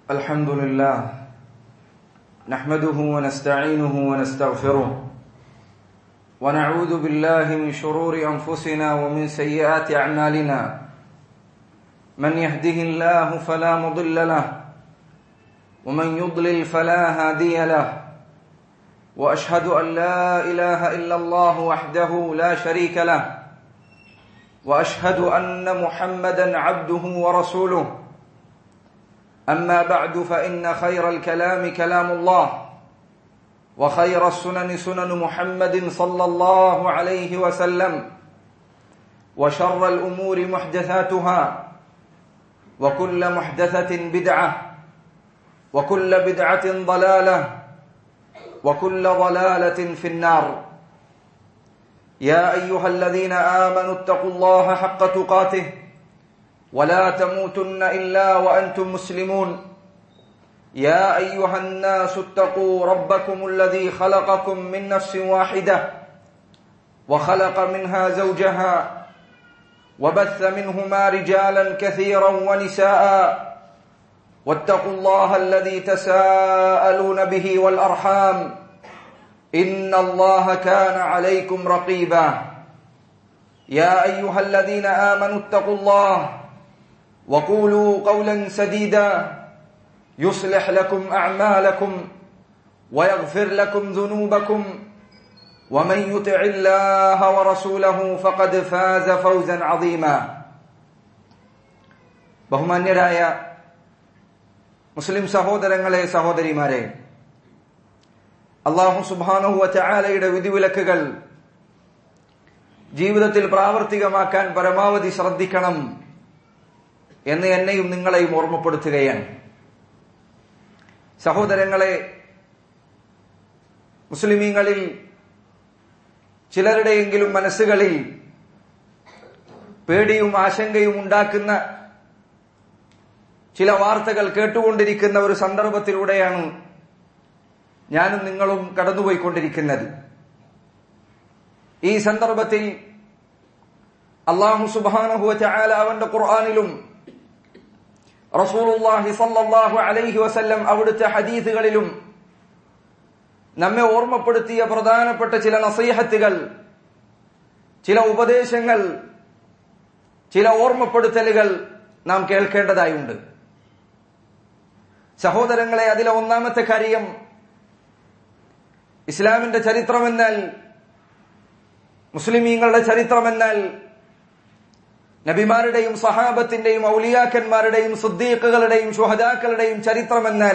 الحمد لله نحمده ونستعينه ونستغفره ونعوذ بالله من شرور أنفسنا ومن سيئات أعمالنا من يهده الله فلا مضل له ومن يضلل فلا هادي له وأشهد أن لا إله إلا الله وحده لا شريك له وأشهد أن محمدا عبده ورسوله أما بعد فإن خير الكلام كلام الله وخير السنن سنن محمد صلى الله عليه وسلم وشر الأمور محدثاتها وكل محدثة بدعة وكل بدعة ضلالة وكل ضلالة في النار يا أيها الذين آمنوا اتقوا الله حق تقاته ولا تموتن إلا وأنتم مسلمون يا أيها الناس اتقوا ربكم الذي خلقكم من نفس واحدة وخلق منها زوجها وبث منهما رجالا كثيرا ونساء واتقوا الله الذي تساءلون به والأرحام إن الله كان عليكم رقيبا يا أيها الذين آمنوا اتقوا الله وقولوا قولا سديدا يصلح لكم أعمالكم ويغفر لكم ذنوبكم ومن يطع الله ورسوله فقد فاز فوزا عظيما ബഹുമാന്യരായ മുസ്ലിം സഹോദരങ്ങളെ സഹോദരിമാരെ, അല്ലാഹു സുബ്ഹാനഹു വ തആലയുടെ വിധിവിലക്കുകൾ ജീവിതത്തിൽ പ്രാവർത്തികമാക്കാൻ പരമാവധി ശ്രദ്ധിക്കണം എന്ന് എന്നെയും നിങ്ങളെയും ഓർമ്മപ്പെടുത്തുകയാണ്. സഹോദരങ്ങളെ, മുസ്ലിമീങ്ങളിൽ ചിലരുടെയെങ്കിലും മനസ്സുകളിൽ പേടിയും ആശങ്കയും ഉണ്ടാക്കുന്ന ചില വാർത്തകൾ കേട്ടുകൊണ്ടിരിക്കുന്ന ഒരു സന്ദർഭത്തിലൂടെയാണ് ഞാനും നിങ്ങളും കടന്നുപോയിക്കൊണ്ടിരിക്കുന്നത്. ഈ സന്ദർഭത്തിൽ അല്ലാഹു സുബ്ഹാനഹു വ തആല അവന്റെ ഖുർആനിലും റസൂലുള്ളാഹി സ്വല്ലല്ലാഹു അലൈഹി വസല്ലം അവിടുത്തെ ഹദീസുകളിലും നമ്മെ ഓർമ്മപ്പെടുത്തിയ പ്രധാനപ്പെട്ട ചില നസീഹത്തുകൾ, ചില ഉപദേശങ്ങൾ, ചില ഓർമ്മപ്പെടുത്തലുകൾ നാം കേൾക്കേണ്ടതായുണ്ട്. സഹോദരങ്ങളെ, അതിലെ ഒന്നാമത്തെ കാര്യം, ഇസ്ലാമിന്റെ ചരിത്രമെന്നാൽ, മുസ്ലിമീങ്ങളുടെ ചരിത്രമെന്നാൽ നബിമാരുടെയും സഹാബത്തിന്റെയും ഔലിയാക്കന്മാരുടെയും സിദ്ദീഖുകളുടെയും ശുഹദാക്കളുടെയും ചരിത്രമെന്നാൽ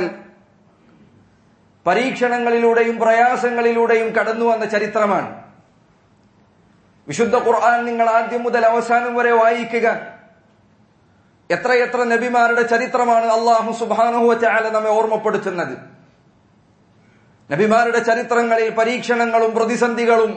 പരീക്ഷണങ്ങളിലൂടെയും പ്രയാസങ്ങളിലൂടെയും കടന്നു വന്ന ചരിത്രമാണ്. വിശുദ്ധ ഖുർആൻ നിങ്ങൾ ആദ്യം മുതൽ അവസാനം വരെ വായിക്കുക. എത്രയെത്ര നബിമാരുടെ ചരിത്രമാണ് അല്ലാഹു സുബ്ഹാനഹു വ തആല നമ്മെ ഓർമ്മപ്പെടുത്തുന്നത്. നബിമാരുടെ ചരിത്രങ്ങളിൽ പരീക്ഷണങ്ങളും പ്രതിസന്ധികളും,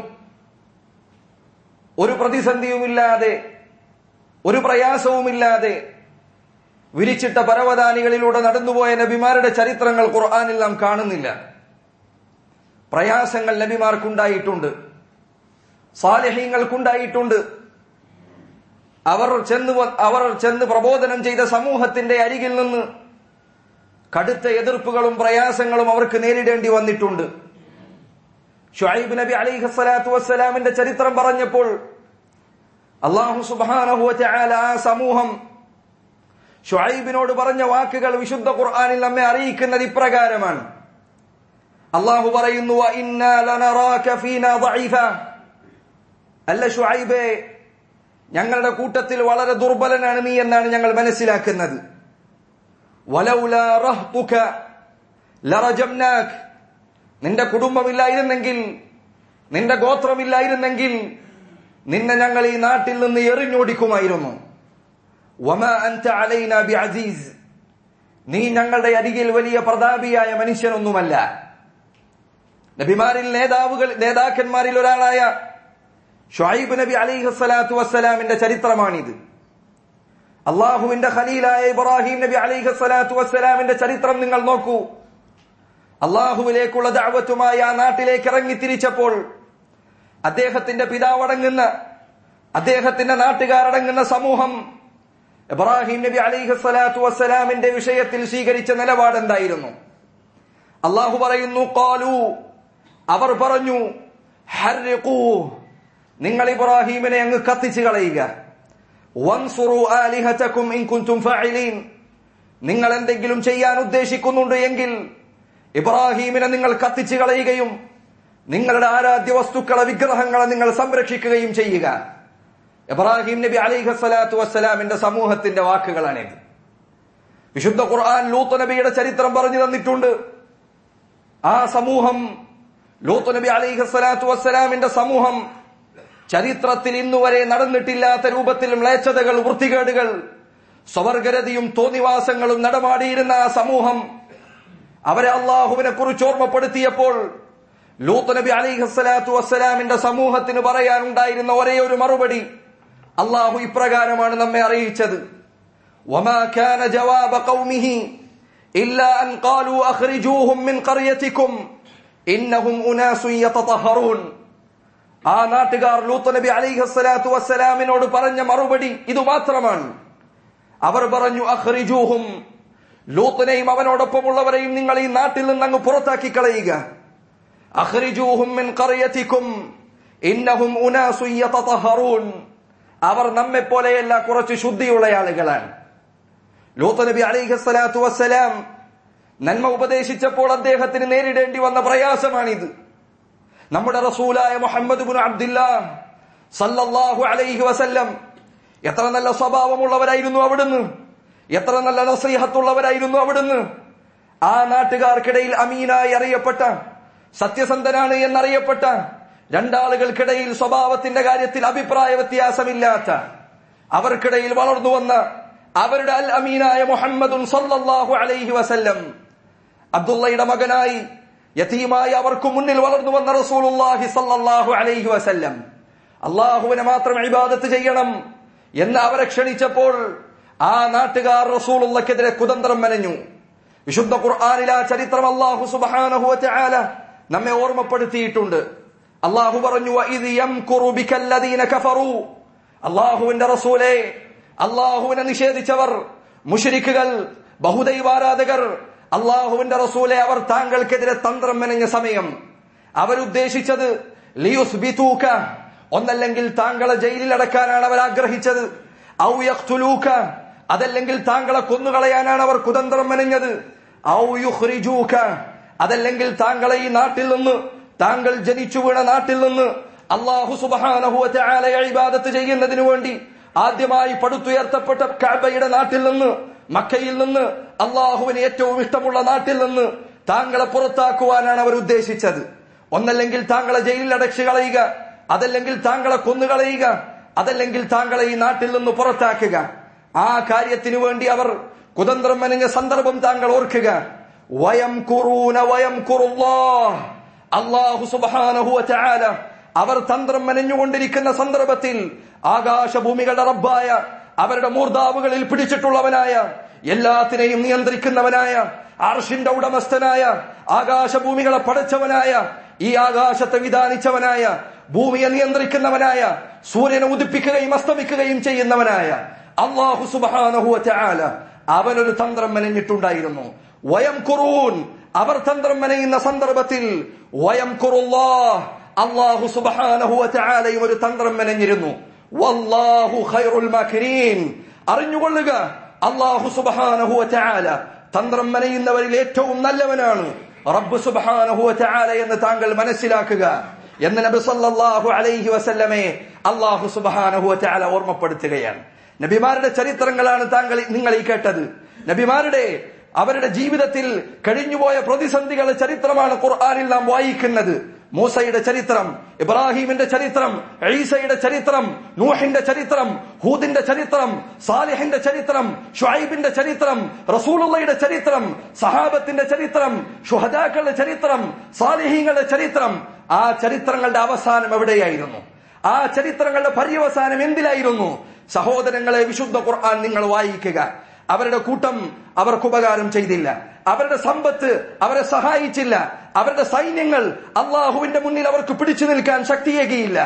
ഒരു പ്രതിസന്ധിയുമില്ലാതെ, ഒരു പ്രയാസവുമില്ലാതെ വിരിച്ചിട്ട പരവതാനികളിലൂടെ നടന്നുപോയ നബിമാരുടെ ചരിത്രങ്ങൾ ഖുർആനിൽ നാം കാണുന്നില്ല. പ്രയാസങ്ങൾ നബിമാർക്കുണ്ടായിട്ടുണ്ട്, സാലിഹീങ്ങൾക്കുണ്ടായിട്ടുണ്ട്. അവർ ചെന്ന് പ്രബോധനം ചെയ്ത സമൂഹത്തിന്റെ അരികിൽ നിന്ന് കടുത്ത എതിർപ്പുകളും പ്രയാസങ്ങളും അവർക്ക് നേരിടേണ്ടി വന്നിട്ടുണ്ട്. ശുഐബ് നബി അലൈഹിസ്സലാത്തു വസ്സലാമിന്റെ ചരിത്രം പറഞ്ഞപ്പോൾ അല്ലാഹു സുബ്ഹാനഹു വ തആല ആ സമൂഹം ശുഐബിനോട് പറഞ്ഞ വാക്കുകൾ വിശുദ്ധ ഖുർആനിൽ നമ്മെ അറിയിക്കുന്നത് ഇപ്രകാരമാണ്. അല്ലാഹു പറയുന്നു, വ ഇന്നാ ലനറാക ഫീനാ ദഈഫ. അല്ല ശുഐബേ, ഞങ്ങളുടെ കൂട്ടത്തിൽ വളരെ ദുർബലനാണ് നീ എന്നാണ് ഞങ്ങൾ മനസ്സിലാക്കുന്നത്. വലൗലാ റഹ്തുക ലറജംനാക്. നിന്റെ കുടുംബമില്ലായിരുന്നെങ്കിൽ, നിന്റെ ഗോത്രമില്ലായിരുന്നെങ്കിൽ നിന്നെ ഞങ്ങൾ ഈ നാട്ടിൽ നിന്ന് എറിഞ്ഞോടിക്കുമായിരുന്നു. വമാ അൻത അലൈനാ ബിഅസീസ്. നീ ഞങ്ങളുടെ അരികിൽ വലിയ പ്രതാപിയായ മനുഷ്യനൊന്നുമല്ല. നബിമാരിൽ നേതാക്കന്മാരിൽ ഒരാളായ ശുഐബ് നബി അലൈഹിസ്സലാത്തു വസ്സലാമിന്റെ ചരിത്രമാണിത്. അള്ളാഹുവിന്റെ ഖലീലായ ഇബ്രാഹിം നബി അലൈഹിസ്സലാത്തു വസ്സലാമിന്റെ ചരിത്രം നിങ്ങൾ നോക്കൂ. അള്ളാഹുവിലേക്കുള്ള ദഅവത്തുമായി ആ നാട്ടിലേക്ക് ഇറങ്ങിത്തിരിച്ചപ്പോൾ അദ്ദേഹത്തിന്റെ പിതാവടങ്ങുന്ന, അദ്ദേഹത്തിന്റെ നാട്ടുകാരടങ്ങുന്ന സമൂഹം ഇബ്രാഹിം നബി അലൈഹിസ്സലാത്തു വസ്സലാമിന്റെ വിഷയത്തിൽ സ്വീകരിച്ച നിലപാട് എന്തായിരുന്നു? അല്ലാഹു പറയുന്നു, ഖാലു, അവർ പറഞ്ഞു, ഹർഖൂ, നിങ്ങൾ ഇബ്രാഹിമിനെ അങ്ങ് കത്തിച്ചു കളയുക, വൻസുറു ആലിഹതകും ഇൻ കുൻതും ഫാഇലീൻ, നിങ്ങൾ എന്തെങ്കിലും ചെയ്യാൻ ഉദ്ദേശിക്കുന്നുണ്ട് എങ്കിൽ ഇബ്രാഹിമിനെ നിങ്ങൾ കത്തിച്ചു കളയുകയും നിങ്ങളുടെ ആരാധ്യ വസ്തുക്കളെ, വിഗ്രഹങ്ങളെ നിങ്ങൾ സംരക്ഷിക്കുകയും ചെയ്യുക. ഇബ്രാഹിം നബി അലൈഹിസ്സലാത്തു വസ്സലാമിന്റെ സമൂഹത്തിന്റെ വാക്കുകളാണിത്. വിശുദ്ധ ഖുർആൻ ലൂത്ത് നബിയുടെ ചരിത്രം പറഞ്ഞു തന്നിട്ടുണ്ട്. ആ സമൂഹം, ലൂത്ത് നബി അലൈഹിസ്സലാത്തു വസ്സലാമിന്റെ സമൂഹം, ചരിത്രത്തിൽ ഇന്നുവരെ നടന്നിട്ടില്ലാത്ത രൂപത്തിൽ മ്ലേച്ഛതകൾ, വൃത്തികേടുകൾ, സ്വവർഗരതിയും തോന്നിവാസങ്ങളും നടമാടിയിരുന്ന ആ സമൂഹം, അവരെ അള്ളാഹുവിനെ കുറിച്ച് ഓർമ്മപ്പെടുത്തിയപ്പോൾ ലൂത്ത് നബി അലൈഹിസ്സലാത്തു വസ്സലാമിന്റെ സമൂഹത്തിന് പറയാനുണ്ടായിരുന്ന ഒരേ ഒരു മറുപടി അള്ളാഹു ഇപ്രകാരമാണ് നമ്മെ അറിയിച്ചത്: വമാ കാന ജവാബ ഖൗമിഹി ഇല്ലാ അൻ ഖാലു അഖ്രിജൂഹും മിൻ ഖർയതികും ഇന്നഹും ഉനാസുൻ യതതഹറൂൻ. ആ നാട്ടുകാർ ലൂത്ത് നബി അലൈഹിസ്സലാത്തു വസ്സലാമിനോട് പറഞ്ഞ മറുപടി ഇത് മാത്രമാണ്. അവർ പറഞ്ഞു, അഖ്രിജൂഹും, ലൂത്തിനെയും അവനോടൊപ്പമുള്ളവരെയും നിങ്ങൾ ഈ നാട്ടിൽ നിന്ന് അങ്ങ് പുറത്താക്കി കളയുക. അഖ്രിജൂഹും മിൻ ഖർയതികും ഇന്നഹും ഉനാസുൻ യതതഹറൂൻ, അവർ നമ്മെ പോലെയല്ല, കുറച്ച് ശുദ്ധിയുള്ള ആളുകളാണ്. ലൂത്ത് നബി അലൈഹിസ്സലാത്തു വസ്സലാം നന്മ ഉപദേശിച്ചപ്പോൾ അദ്ദേഹത്തിന് നേരിടേണ്ടി വന്ന പ്രയാസമാണിത്. നമ്മുടെ റസൂലായ മുഹമ്മദ് ഇബ്നു അബ്ദുല്ലാഹ് സല്ലല്ലാഹു അലൈഹി വസല്ലം എത്ര നല്ല സ്വഭാവമുള്ളവരായിരുന്നു അവിടുന്ന്, എത്ര നല്ല നസീഹത്തുള്ളവരായിരുന്നു അവിടുന്ന്. ആ നാട്ടുകാർക്കിടയിൽ അമീനായി അറിയപ്പെട്ട, സത്യസന്ധനാണ് എന്നറിയപ്പെട്ട, രണ്ടാളുകൾക്കിടയിൽ സ്വഭാവത്തിന്റെ കാര്യത്തിൽ അഭിപ്രായ വ്യത്യാസമില്ലാത്ത, അവർക്കിടയിൽ വളർന്നു വന്ന അവരുടെ അൽ അമീനായ മുഹമ്മദുൻ സല്ലല്ലാഹു അലൈഹി വസല്ലം, അബ്ദുള്ളയുടെ മകനായി യതീമായി അവർക്ക് മുന്നിൽ വളർന്നു വന്ന റസൂലുള്ളാഹി സല്ലല്ലാഹു അലൈഹി വസല്ലം അള്ളാഹുവിനെ മാത്രം ഇബാദത്ത് ചെയ്യണം എന്ന് അവരെ ക്ഷണിച്ചപ്പോൾ ആ നാട്ടുകാർ റസൂലുള്ളാഹിക്കെതിരെ കുതന്ത്രം മെനഞ്ഞു. വിശുദ്ധ ഖുർആനിൽ ആ ചരിത്രം അല്ലാഹു സുബ്ഹാനഹു വ തആല നമ്മെ ഓർമ്മപ്പെടുത്തിയിട്ടുണ്ട്. അല്ലാഹു പറഞ്ഞു, വഇദ് യംകുറു ബികല്ലദീന കഫറൂ, അല്ലാഹുവിന്റെ റസൂലേ, അല്ലാഹുവിനെ നിഷേധിച്ചവർ, മുശ്രിക്കുകൾ, ബഹുദൈവാരാധകർ, അല്ലാഹുവിന്റെ റസൂലെ, അവർ താങ്കൾക്കെതിരെ തന്ത്രം മെനഞ്ഞ സമയം അവരുദ്ദേശിച്ചത് ലിയുസ്ബിതൂക, ഒന്നല്ലെങ്കിൽ താങ്കളെ ജയിലിൽ അടക്കാനാണ് അവർ ആഗ്രഹിച്ചത്, ഔ യഖ്തുലൂക, അതല്ലെങ്കിൽ താങ്കളെ കൊന്നുകളയാനാണ് അവർ കുതന്ത്രം മെനഞ്ഞത്, ഔ യുഖ്രിജൂക, അതല്ലെങ്കിൽ താങ്കളെ ഈ നാട്ടിൽ നിന്ന്, താങ്കൾ ജനിച്ചു വീണ നാട്ടിൽ നിന്ന് അല്ലാഹു സുബ്ഹാനഹു വ തആലയെ ഇബാദത്ത് ചെയ്യുന്നതിനു വേണ്ടി ആദ്യമായി പടുത്തുയർത്തപ്പെട്ട കഅബയുടെ നാട്ടിൽ നിന്ന്, മക്കയിൽ നിന്ന്, അള്ളാഹുവിന് ഏറ്റവും ഇഷ്ടമുള്ള നാട്ടിൽ നിന്ന് താങ്കളെ പുറത്താക്കുവാനാണ് അവർ ഉദ്ദേശിച്ചത്. ഒന്നല്ലെങ്കിൽ താങ്കളെ ജയിലിൽ അടച്ചു കളയുക, അതല്ലെങ്കിൽ താങ്കളെ കൊന്നുകളയുക, അതല്ലെങ്കിൽ താങ്കളെ ഈ നാട്ടിൽ നിന്ന് പുറത്താക്കുക. ആ കാര്യത്തിനു വേണ്ടി അവർ കുതന്ത്രം മെനഞ്ഞ സന്ദർഭം താങ്കൾ ഓർക്കുക. വയംകുറൂന വയംകുറുല്ലാഹ്, അല്ലാഹു സുബ്ഹാനഹു വ തആല അവർ തന്ത്രം മെനഞ്ഞുകൊണ്ടിരിക്കുന്ന സന്ദർഭത്തിൽ ആകാശഭൂമികളുടെ റബ്ബായ, അവരുടെ മൂർധാവുകളിൽ പിടിച്ചിട്ടുള്ളവനായ, എല്ലാത്തിനെയും നിയന്ത്രിക്കുന്നവനായ, അർശിന്റെ ഉടമസ്ഥനായ, ആകാശഭൂമികളെ പടച്ചവനായ, ഈ ആകാശത്തെ വിധാനിച്ചവനായ, ഭൂമിയെ നിയന്ത്രിക്കുന്നവനായ, സൂര്യനെ ഉദിപ്പിക്കുകയും അസ്തമിക്കുകയും ചെയ്യുന്നവനായ അല്ലാഹു സുബ്ഹാനഹു വ തആല അവനൊരു തന്ത്രം മെനഞ്ഞിട്ടുണ്ടായിരുന്നു. വയംകുറൂൻ, അവർ തന്ത്രം മെനയുന്ന സന്ദർഭത്തിൽ വയംകുറുല്ലാഹ്, അല്ലാഹു സുബ്ഹാനഹു വ തആലയും ഒരു തന്ത്രം മെനഞ്ഞിരുന്നു. വല്ലാഹു ഖൈറുൽ മാകിരീൻ, അറിഞ്ഞുകൊള്ളുക, അല്ലാഹു സുബ്ഹാനഹു വ തആല തന്ത്രം മെനയുന്നവരിൽ ഏറ്റവും നല്ലവനാണ് റബ്ബ് സുബ്ഹാനഹു വ തആല എന്ന് താങ്കൾ മനസ്സിലാക്കുക എന്ന് നബി സല്ലല്ലാഹു അലൈഹി വസല്ലമയെ അല്ലാഹു സുബ്ഹാനഹു വ തആല ഓർമ്മപ്പെടുത്തുകയാണ്. നബിമാരുടെ ചരിത്രങ്ങളാണ് നിങ്ങൾ ഈ കേട്ടത്. നബിമാരുടെ, അവരുടെ ജീവിതത്തിൽ കഴിഞ്ഞുപോയ പ്രതിസന്ധികളുടെ ചരിത്രമാണ് ഖുർആനിൽ നാം വായിക്കുന്നത്. മൂസയുടെ ചരിത്രം, ഇബ്രാഹിമിന്റെ ചരിത്രം, ഈസയുടെ ചരിത്രം, നൂഹിന്റെ ചരിത്രം, ഹൂദിന്റെ ചരിത്രം, സാലിഹിന്റെ ചരിത്രം, ഷുഐബിന്റെ ചരിത്രം, റസൂലുള്ളാഹിയുടെ ചരിത്രം, സഹാബത്തിന്റെ ചരിത്രം, ശുഹദാക്കളുടെ ചരിത്രം, സാലിഹീങ്ങളുടെ ചരിത്രം. ആ ചരിത്രങ്ങളുടെ അവസാനം എവിടെയായിരുന്നു? ആ ചരിത്രങ്ങളുടെ പര്യവസാനം എന്തിലായിരുന്നു? സഹോദരങ്ങളെ, വിശുദ്ധ ഖുർആൻ നിങ്ങൾ വായിക്കുക. അവരുടെ കൂട്ടം അവർക്ക് ഉപകാരം ചെയ്തില്ല, അവരുടെ സമ്പത്ത് അവരെ സഹായിച്ചില്ല, അവരുടെ സൈന്യങ്ങൾ അള്ളാഹുവിന്റെ മുന്നിൽ അവർക്ക് പിടിച്ചു നിൽക്കാൻ ശക്തിയേകിയില്ല.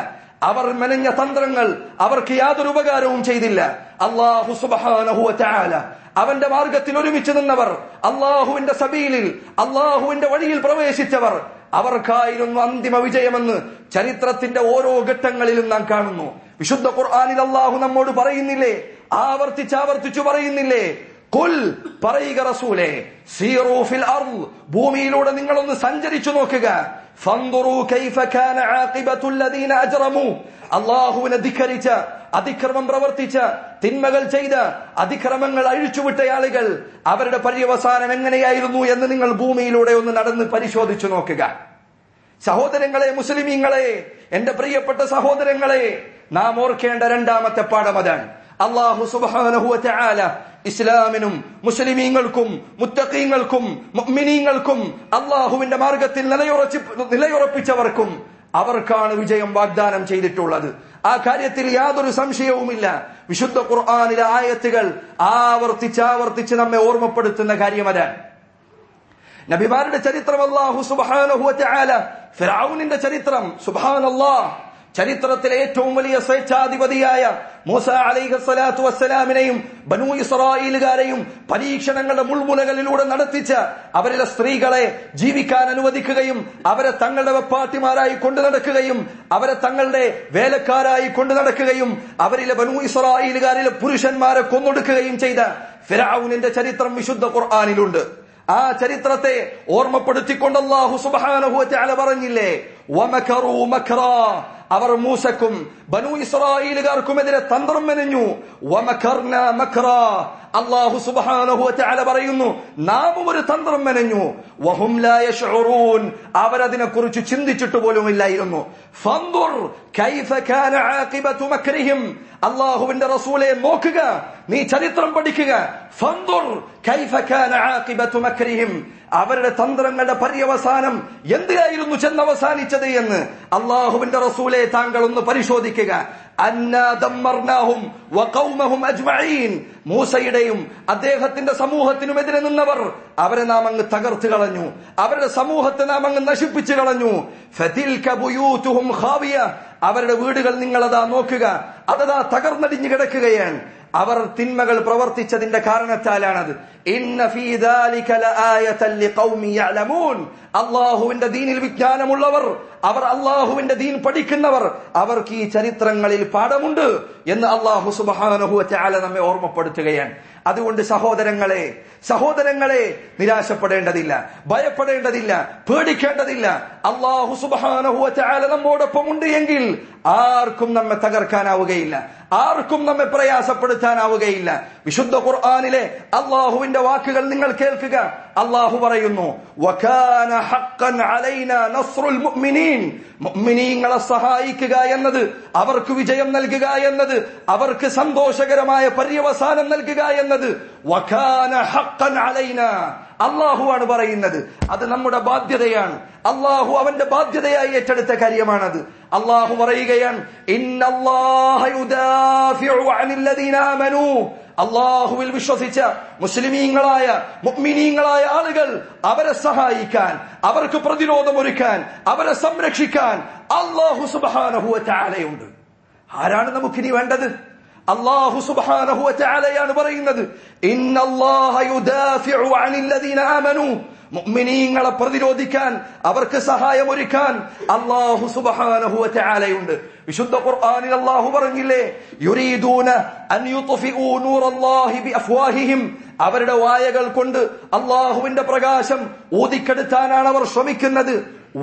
അവർ മെനഞ്ഞ തന്ത്രങ്ങൾ അവർക്ക് യാതൊരു ഉപകാരവും ചെയ്തില്ല. അല്ലാഹു സുബ്ഹാനഹു വ തആല അവന്റെ മാർഗത്തിൽ ഒരുമിച്ച് നിന്നവർ, അല്ലാഹുവിന്റെ സബീലിൽ അല്ലാഹുവിന്റെ വഴിയിൽ പ്രവേശിച്ചവർ, അവർക്കായിരുന്നു അന്തിമ വിജയമെന്ന് ചരിത്രത്തിന്റെ ഓരോ ഘട്ടങ്ങളിലും നാം കാണുന്നു. വിശുദ്ധ ഖുർആനിൽ അല്ലാഹു നമ്മോട് പറയുന്നില്ലേ, ആവർത്തിച്ചു പറയുന്നില്ലേ, ഖുൽ പറയുക റസൂലേ, സീറൂ ഫിൽ അർദ്, ഭൂമിയിലൂടെ നിങ്ങളൊന്ന് സഞ്ചരിച്ചു നോക്കുക, ഫൻദുറൂ കൈഫ കാന ആഖിബത്തുൽ ലദീന അജ്റമൂ, അല്ലാഹുവിനെ ധിക്കരിച്ച, അതിക്രമം പ്രവർത്തിച്ച, തിന്മകൾ ചെയ്ത, അതിക്രമങ്ങൾ അഴിച്ചുവിട്ട ആളുകൾ അവരുടെ പര്യവസാനം എങ്ങനെയായിരുന്നു എന്ന് നിങ്ങൾ ഭൂമിയിലൂടെ ഒന്ന് നടന്ന് പരിശോധിച്ചു നോക്കുക. സഹോദരങ്ങളെ, മുസ്ലിമീങ്ങളെ, എന്റെ പ്രിയപ്പെട്ട സഹോദരങ്ങളെ, നാം ഓർക്കേണ്ട രണ്ടാമത്തെ പാഠം അതാണ്. അല്ലാഹു സുബ്ഹാനഹു വ തആല ഇസ്ലാമിനും മുസ്ലിമീങ്ങൾക്കും മുത്തഖീങ്ങൾക്കും മുഅ്മിനീങ്ങൾക്കും അല്ലാഹുവിന്റെ മാർഗത്തിൽ നിലയുറപ്പിച്ചവർക്കും അവർക്കാണ് വിജയം വാഗ്ദാനം ചെയ്തിട്ടുള്ളത്. ആ കാര്യത്തിൽ യാതൊരു സംശയവുമില്ല. വിശുദ്ധ ഖുർആനിലെ ആയത്തുകൾ ആവർത്തിച്ച് നമ്മെ ഓർമ്മപ്പെടുത്തുന്ന കാര്യം അതാണ്. നബിമാരുടെ ചരിത്രം അല്ലാഹു സുബ്ഹാനഹു വ തആല, ഫിർഔനിന്റെ ചരിത്രം, സുബ്ഹാനല്ലാഹ്, ചരിത്രത്തിലെ ഏറ്റവും വലിയ സ്വേച്ഛാധിപതിയായ മൂസ അലൈഹിസ്സലാത്തു വസ്സലാമിനെയും ബനൂ ഇസ്രായേലുകാരെയും പരീക്ഷണങ്ങളുടെ മുൾമുനകളിലൂടെ നടത്തിച്ച, അവരിലെ സ്ത്രീകളെ ജീവിക്കാൻ അനുവദിക്കുകയും അവരെ തങ്ങളുടെ വെപ്പാട്ടിമാരായി കൊണ്ടു നടക്കുകയും അവരെ തങ്ങളുടെ വേലക്കാരായി കൊണ്ടു നടക്കുകയും അവരിലെ ബനൂ ഇസ്രായേലുകാരിലെ പുരുഷന്മാരെ കൊന്നൊടുക്കുകയും ചെയ്ത ഫിർഔനിന്റെ ചരിത്രം വിശുദ്ധ ഖുർആനിലുണ്ട്. ആ ചരിത്രത്തെ ഓർമ്മപ്പെടുത്തിക്കൊണ്ട് അല്ലാഹു സുബ്ഹാനഹു വ തആല പറഞ്ഞില്ലേ, വമകറൂ മക്റാ, അവർ മൂസക്കും ബനൂ ഇസ്രായേലുകാർക്കുമെതിരെ തന്ത്രം മെനഞ്ഞു. വമകർനാ മക്റാ, അല്ലാഹു സുബ്ഹാനഹു വ തആല പറയുന്നു, നാം ഒരു തന്ത്രം മെനഞ്ഞു. വഹും ലാ യശ്ഉറൂൻ, അവരതിനെക്കുറിച്ച് ചിന്തിച്ചിട്ട് പോലുമില്ലായിരുന്നു. ഫൻദുർ കൈഫ കാന ആഖിബതു മക്രിഹിം, അല്ലാഹുവിന്റെ റസൂലേ നോക്കുക, നീ ചരിത്രം പഠിക്കുക. ഫൻദുർ കൈഫ കാന ആഖിബതു മക്രിഹിം, അവരുടെ തന്ത്രങ്ങളുടെ പര്യവസാനം എന്തിനായിരുന്നു ചെന്നവസാനിച്ചത് എന്ന് അല്ലാഹുവിന്റെ റസൂലെ താങ്കൾ ഒന്ന് പരിശോധിക്കുക. അന്നാ ദമ്മർനാഹും വഖൗമഹും അജ്മഈൻ, മൂസയുടെയും അദ്ദേഹത്തിന്റെ സമൂഹത്തിനുമെതിരെ നിന്നവർ, അവരെ നാം അങ്ങ് തകർത്തു കളഞ്ഞു, അവരുടെ സമൂഹത്തെ നാം അങ്ങ് നശിപ്പിച്ചു കളഞ്ഞു. ഫതിൽക ബുയൂതുഹും ഖാവിയ, അവരുടെ വീടുകൾ നിങ്ങളതാ നോക്കുക, അതതാ തകർന്നടിഞ്ഞു കിടക്കുകയാണ്. അവർ തിന്മകൾ പ്രവർത്തിച്ചതിന്റെ കാരണത്താലാണത്. ഇന്ന ഫീ ദാലിക ലആയതൻ ലിഖൗമി യഅലമൂൻ, അല്ലാഹുവിന്റെ ദീനിൽ വിജ്ഞാനമുള്ളവർ, അവർ അല്ലാഹുവിന്റെ ദീൻ പഠിക്കുന്നവർ, അവർക്ക് ഈ ചരിത്രങ്ങളിൽ പാഠമുണ്ട് എന്ന് അല്ലാഹു സുബ്ഹാനഹു വ തആല നമ്മെ ഓർമ്മപ്പെടുത്തുകയാണ്. അതുകൊണ്ട് സഹോദരങ്ങളെ നിരാശപ്പെടേണ്ടതില്ല, ഭയപ്പെടേണ്ടതില്ല, പേടിക്കേണ്ടതില്ല. അല്ലാഹു സുബ്ഹാനഹു വ തആല നമ്മോടൊപ്പം ഉണ്ട് എങ്കിൽ ആർക്കും നമ്മെ തകർക്കാനാവുകയില്ല, ആർക്കും നമ്മെ പ്രയാസപ്പെടുത്താനാവുകയില്ല. വിശുദ്ധ ഖുർആനിലെ അല്ലാഹുവിന്റെ വാക്കുകൾ നിങ്ങൾ കേൾക്കുക. അല്ലാഹു പറയുന്നു, വകാന ഹഖ്ഖൻ അലൈനാ നസ്റുൽ മുഅ്മിനീൻ, മുഅ്മിനീങ്ങളെ സഹായിക്കുക എന്നത്, അവർക്ക് വിജയം നൽകുക എന്നത്, അവർക്ക് സന്തോഷകരമായ പര്യവസാനം നൽകുക എന്നത് വകാന ഹഖ്ഖൻ അലൈനാ, അല്ലാഹുവാണ് പറയുന്നത്. അത് നമ്മുടെ ബാധ്യതയാണ്. അല്ലാഹു അവന്റെ ബാധ്യതയായി ഏറ്റെടുത്ത കാര്യമാണത്. അല്ലാഹു പറയുകയാണ്, ഇന്നല്ലാഹ യുദാഫിഉ അനിൽ ലദീന ആമനൂ, അല്ലാഹുവിൽ വിശ്വസിച്ച മുസ്ലിമീങ്ങളായ മുഅ്മിനീങ്ങളായ ആളുകൾ, അവരെ സഹായിക്കാൻ, അവർക്ക് പ്രതിരോധമൊരുക്കാൻ, അവരെ സംരക്ഷിക്കാൻ അല്ലാഹു സുബ്ഹാനഹു വ തആലയുണ്ട്. ആരാണ് നമുക്കിനി വേണ്ടത്? അല്ലാഹു സുബ്ഹാനഹു വ തആലയാണ് പറയുന്നത്, ഇന്നല്ലാഹ യുദാഫിഉ അനിൽ ലദീന ആമനൂ, മുഅ്മിനീങ്ങളെ പ്രതിരോധിക്കാൻ, അവർക്ക് സഹായമൊരുക്കാൻ അല്ലാഹു സുബ്ഹാനഹു വ തആലയുണ്ട്. വിശുദ്ധ ഖുർആനിൽ അല്ലാഹു പറഞ്ഞില്ലേ, യുരീദൂന അൻ യുത്ഫിഉ നൂറല്ലാഹി ബിഅഫ്വാഹിഹിം, അവരുടെ വായകൾ കൊണ്ട് അല്ലാഹുവിന്റെ പ്രകാശം ഊതിക്കെടുത്താനാണ് അവർ ശ്രമിക്കുന്നത്.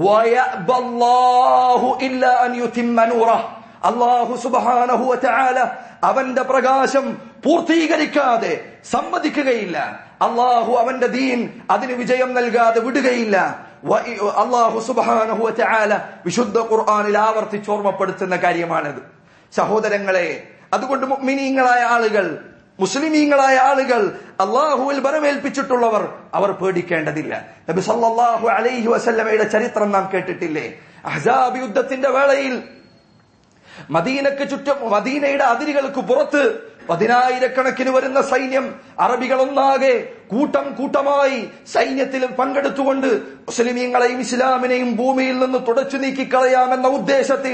വയഅബല്ലാഹു ഇല്ലാ അൻ യുതിമ്മ നൂറഹു, അല്ലാഹു സുബ്ഹാനഹു വ തആല അവന്റെ പ്രകാശം പൂർത്തീകരിക്കാതെ സമ്മതിക്കുകയില്ല. അല്ലാഹു അവന്റെ ദീൻ അതിന് വിജയം നൽകാതെ വിടുകയില്ല. അല്ലാഹു സുബ്ഹാനഹു വ തആല വിശുദ്ധ ഖുർആനിൽ ആവർത്തിച്ച് ഓർമ്മപ്പെടുത്തുന്ന കാര്യമാണിത്. സഹോദരങ്ങളെ, അതുകൊണ്ട് മുഅ്മിനീങ്ങളായ ആളുകൾ, മുസ്ലിമീങ്ങളായ ആളുകൾ, അല്ലാഹുവിൽ ബലമേൽപ്പിച്ചിട്ടുള്ളവർ, അവർ പേടിക്കേണ്ടതില്ല. നബി സല്ലല്ലാഹു അലൈഹി വസല്ലമയുടെ ചരിത്രം നാം കേട്ടിട്ടില്ലേ? അഹ്സാബ് യുദ്ധത്തിന്റെ വേളയിൽ മദീനക്ക് ചുറ്റും, മദീനയുടെ അതിരുകൾക്ക് പുറത്ത് 10,000 വരുന്ന സൈന്യം, അറബികൾ ഒന്നാകെ കൂട്ടം കൂട്ടമായി സൈന്യത്തിൽ പങ്കെടുത്തുകൊണ്ട് മുസ്ലിമീങ്ങളെയും ഇസ്ലാമിനെയും ഭൂമിയിൽ നിന്ന് തുടച്ചു നീക്കിക്കളയാമെന്ന ഉദ്ദേശത്തിൽ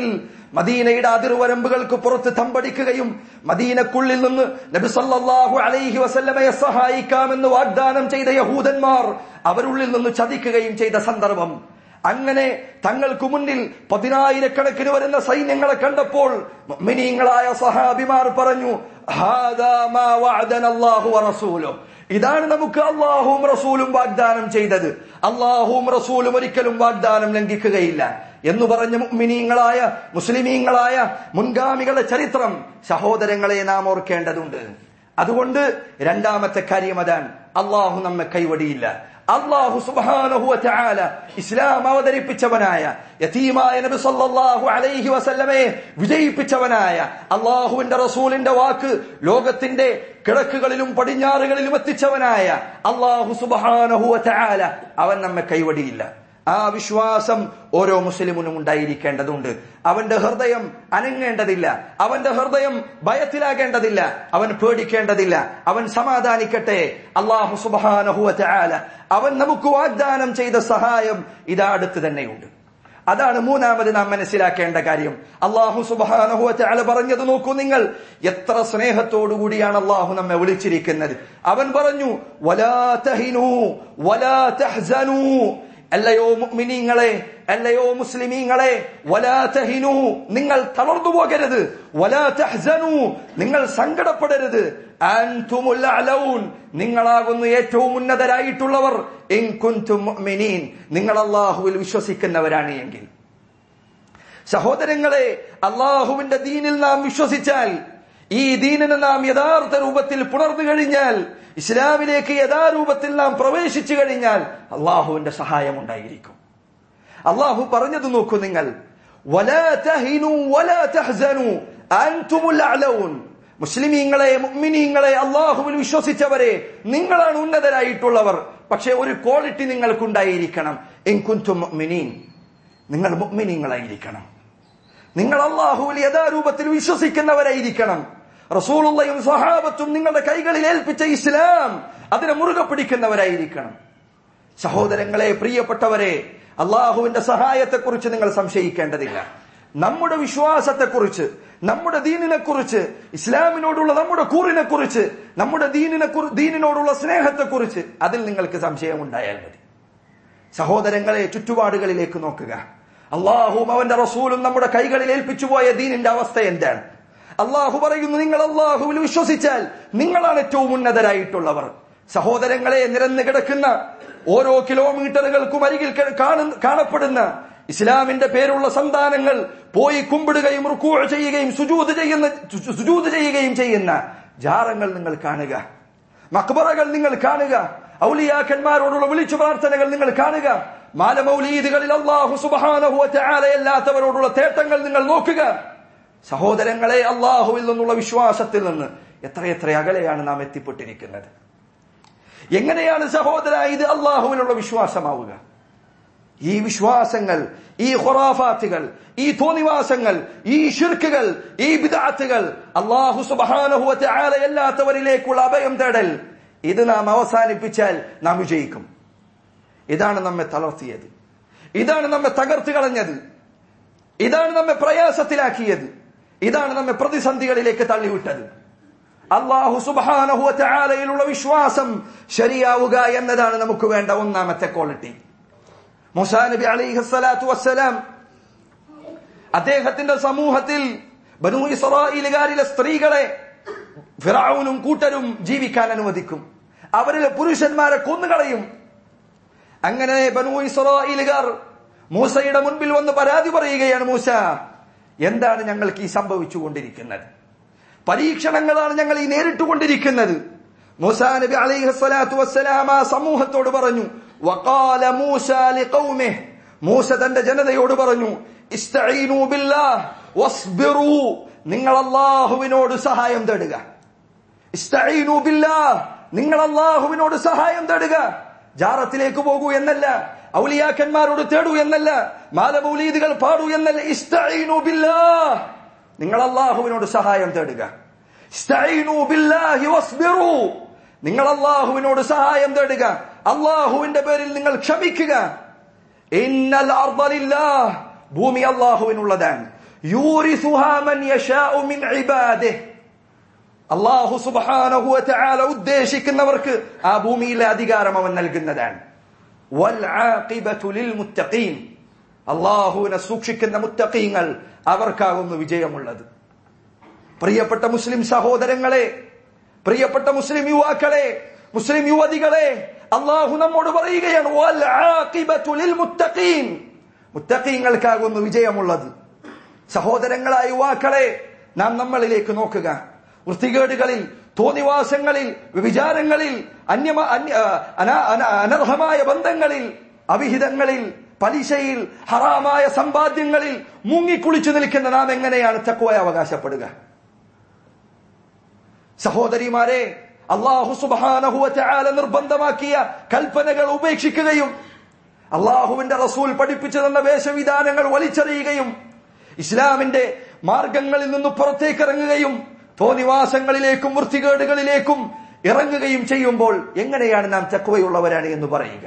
മദീനയുടെ അതിർവരമ്പുകൾക്ക് പുറത്ത് തമ്പടിക്കുകയും മദീനക്കുള്ളിൽ നിന്ന് നബി സല്ലല്ലാഹു അലൈഹി വസല്ലമയെ സഹായിക്കാമെന്ന് വാഗ്ദാനം ചെയ്ത യഹൂദന്മാർ അവരുള്ളിൽ നിന്ന് ചതിക്കുകയും ചെയ്ത സന്ദർഭം. അങ്ങനെ തങ്ങൾക്ക് മുന്നിൽ 10,000 വരുന്ന സൈന്യങ്ങളെ കണ്ടപ്പോൾ മുഅ്മിനീങ്ങളായ സഹാബിമാർ പറഞ്ഞു, ഹാദാ മാ വഅദനല്ലാഹു വറസൂലുഹു, ഇതാണ് നമുക്ക് അല്ലാഹുവും റസൂലും വാഗ്ദാനം ചെയ്തത്. അല്ലാഹുവും റസൂലും ഒരിക്കലും വാഗ്ദാനം ലംഘിക്കുകയില്ല എന്ന് പറഞ്ഞ മുഅ്മിനീങ്ങളായ മുസ്ലിമീങ്ങളായ മുൻഗാമികളുടെ ചരിത്രം സഹോദരങ്ങളെ നാം ഓർക്കേണ്ടതുണ്ട്. അതുകൊണ്ട് രണ്ടാമത്തെ കാര്യം അതാണ്, അല്ലാഹു നമ്മെ കൈവടിയില്ല. അല്ലാഹു സുബ്ഹാനഹു വ തആല ഇസ്ലാം അവതരിപ്പിച്ചവനായ, യതീമായ നബി സല്ലല്ലാഹു അലൈഹി വസല്ലമയെ വിജയിപ്പിച്ചവനായ അല്ലാഹുവിന്റെ റസൂലിന്റെ വാക്ക് ലോകത്തിന്റെ കിഴക്കുകളിലും പടിഞ്ഞാറുകളിലും എത്തിച്ചവനായ അല്ലാഹു സുബ്ഹാനഹു വ തആല അവൻ നമ്മെ കൈവടിയില്ല. ആ വിശ്വാസം ഓരോ മുസ്ലിമിനും ഉണ്ടായിരിക്കേണ്ടതുണ്ട്. അവന്റെ ഹൃദയം അനങ്ങേണ്ടതില്ല, അവന്റെ ഹൃദയം ഭയത്തിലാകേണ്ടതില്ല, അവൻ പേടിക്കേണ്ടതില്ല, അവൻ സമാധാനിക്കട്ടെ. അല്ലാഹു സുബ്ഹാനഹു വ തആല അവൻ നമുക്ക് വാഗ്ദാനം ചെയ്ത സഹായം ഇതാ അടുത്ത് തന്നെയുണ്ട്. അതാണ് മൂന്നാമത് നാം മനസ്സിലാക്കേണ്ട കാര്യം. അല്ലാഹു സുബ്ഹാനഹു വ തആല പറഞ്ഞത് നോക്കൂ നിങ്ങൾ, എത്ര സ്നേഹത്തോടുകൂടിയാണ് അല്ലാഹു നമ്മെ വിളിച്ചിരിക്കുന്നത്. അവൻ പറഞ്ഞു, വലാ തഹിനൂ വലാ തഹ്സനൂ, അല്ലയോ മുഅ്മിനീങ്ങളെ, അല്ലയോ മുസ്ലിമീങ്ങളെ, വലാ തഹിനൂ, നിങ്ങൾ തളർന്നു പോകരുത്, വലാ തഹ്സനൂ, നിങ്ങൾ സങ്കടപ്പെടരുത്, അൻതുമുൽ അലൗൻ, നിങ്ങളാകുന്നു ഏറ്റവും ഉന്നതരായിട്ടുള്ളവർ, ഇൻ കുൻതും മുഅ്മിനീൻ, നിങ്ങൾ അല്ലാഹുവിൽ വിശ്വസിക്കുന്നവരാണ് എങ്കിൽ. സഹോദരങ്ങളെ, അല്ലാഹുവിന്റെ ദീനിൽ നാം വിശ്വസിച്ചാൽ, ഈ ദീനിനെ നാം യഥാർത്ഥ രൂപത്തിൽ പുണർന്നു കഴിഞ്ഞാൽ, ഇസ്ലാമിലേക്ക് യഥാരൂപത്തിൽ നാം പ്രവേശിച്ചു കഴിഞ്ഞാൽ അല്ലാഹുവിന്റെ സഹായം ഉണ്ടായിരിക്കും. അല്ലാഹു പറഞ്ഞത് നോക്കൂ നിങ്ങൾ, വലാ തഹിനൂ വലാ തഹ്സനൂ അൻതുമുൽ അലൗൻ, മുസ്ലിമീങ്ങളെ, മുഅ്മിനീങ്ങളെ, അല്ലാഹുവിൽ വിശ്വസിച്ചവരെ, നിങ്ങളാണ് ഉന്നതരായിട്ടുള്ളവർ. പക്ഷേ ഒരു ക്വാളിറ്റി നിങ്ങൾക്കുണ്ടായിരിക്കണം, ഇൻ കുൻതും മുഅ്മിനീൻ, നിങ്ങൾ മുഅ്മിനീങ്ങളായിരിക്കണം, നിങ്ങൾ അല്ലാഹുവിൽ യഥാരൂപത്തിൽ വിശ്വസിക്കുന്നവരായിരിക്കണം. റസൂലുള്ളാഹിയും സഹാബത്തും നിങ്ങളുടെ കൈകളിൽ ഏൽപ്പിച്ച ഇസ്ലാം അതിനെ മുറുകെ പിടിക്കുന്നവരായിരിക്കണം. സഹോദരങ്ങളെ, പ്രിയപ്പെട്ടവരെ, അല്ലാഹുവിന്റെ സഹായത്തെക്കുറിച്ച് നിങ്ങൾ സംശയിക്കേണ്ടതില്ല. നമ്മുടെ വിശ്വാസത്തെക്കുറിച്ച്, നമ്മുടെ ദീനിനെക്കുറിച്ച്, ഇസ്ലാമിനോടുള്ള നമ്മുടെ കൂറിനെ കുറിച്ച്, നമ്മുടെ ദീനിനോടുള്ള സ്നേഹത്തെക്കുറിച്ച് അതിൽ നിങ്ങൾക്ക് സംശയമുണ്ടായാൽ മതി. സഹോദരങ്ങളെ, ചുറ്റുപാടുകളിലേക്ക് നോക്കുക. അല്ലാഹുവും അവന്റെ റസൂലും നമ്മുടെ കൈകളിൽ ഏൽപ്പിച്ചുപോയ ദീനിന്റെ അവസ്ഥ എന്താണ്? അല്ലാഹു പറയുന്നു, നിങ്ങൾ അല്ലാഹുവിൽ വിശ്വസിച്ചാൽ നിങ്ങളാണ് ഏറ്റവും ഉന്നതരായിട്ടുള്ളവർ. സഹോദരങ്ങളെ, നിരന്നു കിടക്കുന്ന ഓരോ കിലോമീറ്ററുകൾക്കും അരികിൽ കാണപ്പെടുന്ന ഇസ്ലാമിന്റെ പേരുള്ള സന്താനങ്ങൾ പോയി കുമ്പിടുകയും റുക്കൂ ചെയ്യുകയും സുജൂദ് ചെയ്യുകയും ചെയ്യുന്ന ജാറങ്ങൾ നിങ്ങൾ കാണുക, മഖ്ബറകൾ നിങ്ങൾ കാണുക, ഔലിയാക്കന്മാരോടുള്ള വിളിച്ചു പ്രാർത്ഥനകൾ നിങ്ങൾ കാണുക, മാലമൗലീദുകളിൽ അല്ലാഹു സുബ്ഹാനഹു വ തആല അല്ലാത്തവരോടുള്ള തേട്ടങ്ങൾ നിങ്ങൾ നോക്കുക. സഹോദരങ്ങളെ, അല്ലാഹുവിൽ നിന്നുള്ള വിശ്വാസത്തിൽ നിന്ന് എത്രയെത്ര അകലെയാണ് നാം എത്തിപ്പെട്ടിരിക്കുന്നത്. എങ്ങനെയാണ് സഹോദര ഇത് അല്ലാഹുവിനുള്ള വിശ്വാസമാവുക? ഈ വിശ്വാസങ്ങൾ, ഈ ഖുറാഫാത്തുകൾ, ഈ തോന്നിവാസങ്ങൾ, ഈ ശിർക്കുകൾ, ഈ ബിദ്അത്തുകൾ, അല്ലാഹു സുബ്ഹാനഹു വ തആല അല്ലാത്തവരിലേക്കുള്ള അഭയം തേടൽ, ഇത് നാം അവസാനിപ്പിച്ചാൽ നാം വിജയിക്കും. ഇതാണ് നമ്മെ തളർത്തിയത്, ഇതാണ് നമ്മെ തകർത്ത് കളഞ്ഞത്, ഇതാണ് നമ്മെ പ്രയാസത്തിലാക്കിയത്, ഇതാണ് നമ്മെ പ്രതിസന്ധികളിലേക്ക് തള്ളിവിട്ടത്. അല്ലാഹു സുബ്ഹാനഹു വ തആലയിലുള്ള വിശ്വാസം ശരിയാവുക എന്നതാണ് നമുക്ക് വേണ്ട ഒന്നാമത്തെ ക്വാളിറ്റി. മൂസാ നബി അലൈഹിസ്സലാത്തു വസ്സലാം അദ്ദേഹത്തിന്റെ സമൂഹത്തിൽ ബനൂ ഇസ്രായേലുകാരിലെ സ്ത്രീകളെ ഫിർഔനും കൂട്ടരും ജീവിക്കാൻ അനുവദിക്കും, അവരിലെ പുരുഷന്മാരെ കൊന്നുകളയും. അങ്ങനെ ബനൂ ഇസ്രായേലുകാർ മൂസയുടെ മുൻപിൽ വന്ന് പരാതി പറയുകയാണ്, മൂസ, എന്താണ് ഞങ്ങൾക്ക് ഈ സംഭവിച്ചുകൊണ്ടിരിക്കുന്നത്? പരീക്ഷണങ്ങളാണ് ഞങ്ങൾ ഈ നേരിട്ടുകൊണ്ടിരിക്കുന്നത്. മൂസാ നബി അലൈഹിസ്സലാത്തു വസ്സലാം ആ സമൂഹത്തോട് പറഞ്ഞു, വഖാല മൂസാ ലിഖൗമിഹി, മൂസ തന്റെ ജനതയോട് പറഞ്ഞു, ഇസ്തഈനൂ ബില്ലാഹ് വസ്ബിറൂ, നിങ്ങൾ അല്ലാഹുവിനോട് സഹായം തേടുക. ഇസ്തഈനൂ ബില്ലാഹ്, നിങ്ങൾ അല്ലാഹുവിനോട് സഹായം തേടുക. ജാറത്തിലേക്ക് പോകൂ എന്നല്ല, ഔലിയാക്കന്മാരോട് തേടൂ എന്നല്ല, മാലമൗലീദുകൾ പാടൂ എന്നല്ല. ഇസ്തഈനൂ ബില്ലാഹ്, നിങ്ങൾ അല്ലാഹുവിനോട് സഹായം തേടുക. ഇസ്തഈനൂ ബില്ലാഹി വസ്ബിറൂ, നിങ്ങൾ അല്ലാഹുവിനോട് സഹായം തേടുക. അല്ലാഹുവിന്റെ പേരിൽ നിങ്ങൾ ക്ഷമിക്കുക. ഇന്നൽ അർദ ലില്ലാഹ്, ഭൂമി അല്ലാഹുവിനുള്ളതാണ്. യൂരിസുഹാ മൻ യശാഉ മിൻ ഇബാദിഹി. അല്ലാഹു സുബ്ഹാനഹു വ തആല ഉദ്ദേശിക്കുന്നവർക്ക് ആ ഭൂമിയിലെ അധികാരം അവൻ നൽകുന്നതാണ്. വൽ ആഖിബതു ലിൽ മുത്തഖീൻ. അല്ലാഹുവിനെ സൂക്ഷിക്കുന്ന മുത്തഖീങ്ങൾ അവർക്കാകുന്നു വിജയമുള്ളത്. പ്രിയപ്പെട്ട മുസ്ലിം സഹോദരങ്ങളെ, പ്രിയപ്പെട്ട മുസ്ലിം യുവാക്കളെ, മുസ്ലിം യുവതികളെ, അല്ലാഹു നമ്മോട് പറയുകയാണ് വൽ ആഖിബതു ലിൽ മുത്തഖീൻ. മുത്തഖീങ്ങൾക്കാകുന്നു വിജയമുള്ളത്. സഹോദരങ്ങളായ യുവാക്കളെ, നാം നമ്മളിലേക്ക് നോക്കുക. വൃത്തികേടുകളിൽ, തോന്നിവാസങ്ങളിൽ, വിചാരങ്ങളിൽ, അനർഹമായ ബന്ധങ്ങളിൽ, അവിഹിതങ്ങളിൽ, പലിശയിൽ, ഹറാമായ സമ്പാദ്യങ്ങളിൽ മുങ്ങിക്കുളിച്ചു നിൽക്കുന്ന നാം എങ്ങനെയാണ് തഖ്വ അവകാശപ്പെടുക? സഹോദരിമാരെ, അല്ലാഹു സുബ്ഹാനഹു വ തആല നിർബന്ധമാക്കിയ കൽപ്പനകൾ ഉപേക്ഷിക്കുകയും അല്ലാഹുവിന്റെ റസൂൽ പഠിപ്പിച്ചു തന്ന വേഷവിധാനങ്ങൾ വലിച്ചെറിയുകയും ഇസ്ലാമിന്റെ മാർഗങ്ങളിൽ നിന്ന് പുറത്തേക്ക് ഇറങ്ങുകയും തോന്നിവാസങ്ങളിലേക്കും വൃത്തികേടുകളിലേക്കും ഇറങ്ങുകയും ചെയ്യുമ്പോൾ എങ്ങനെയാണ് നാം തഖ്വയുള്ളവരാണ് എന്ന് പറയുക?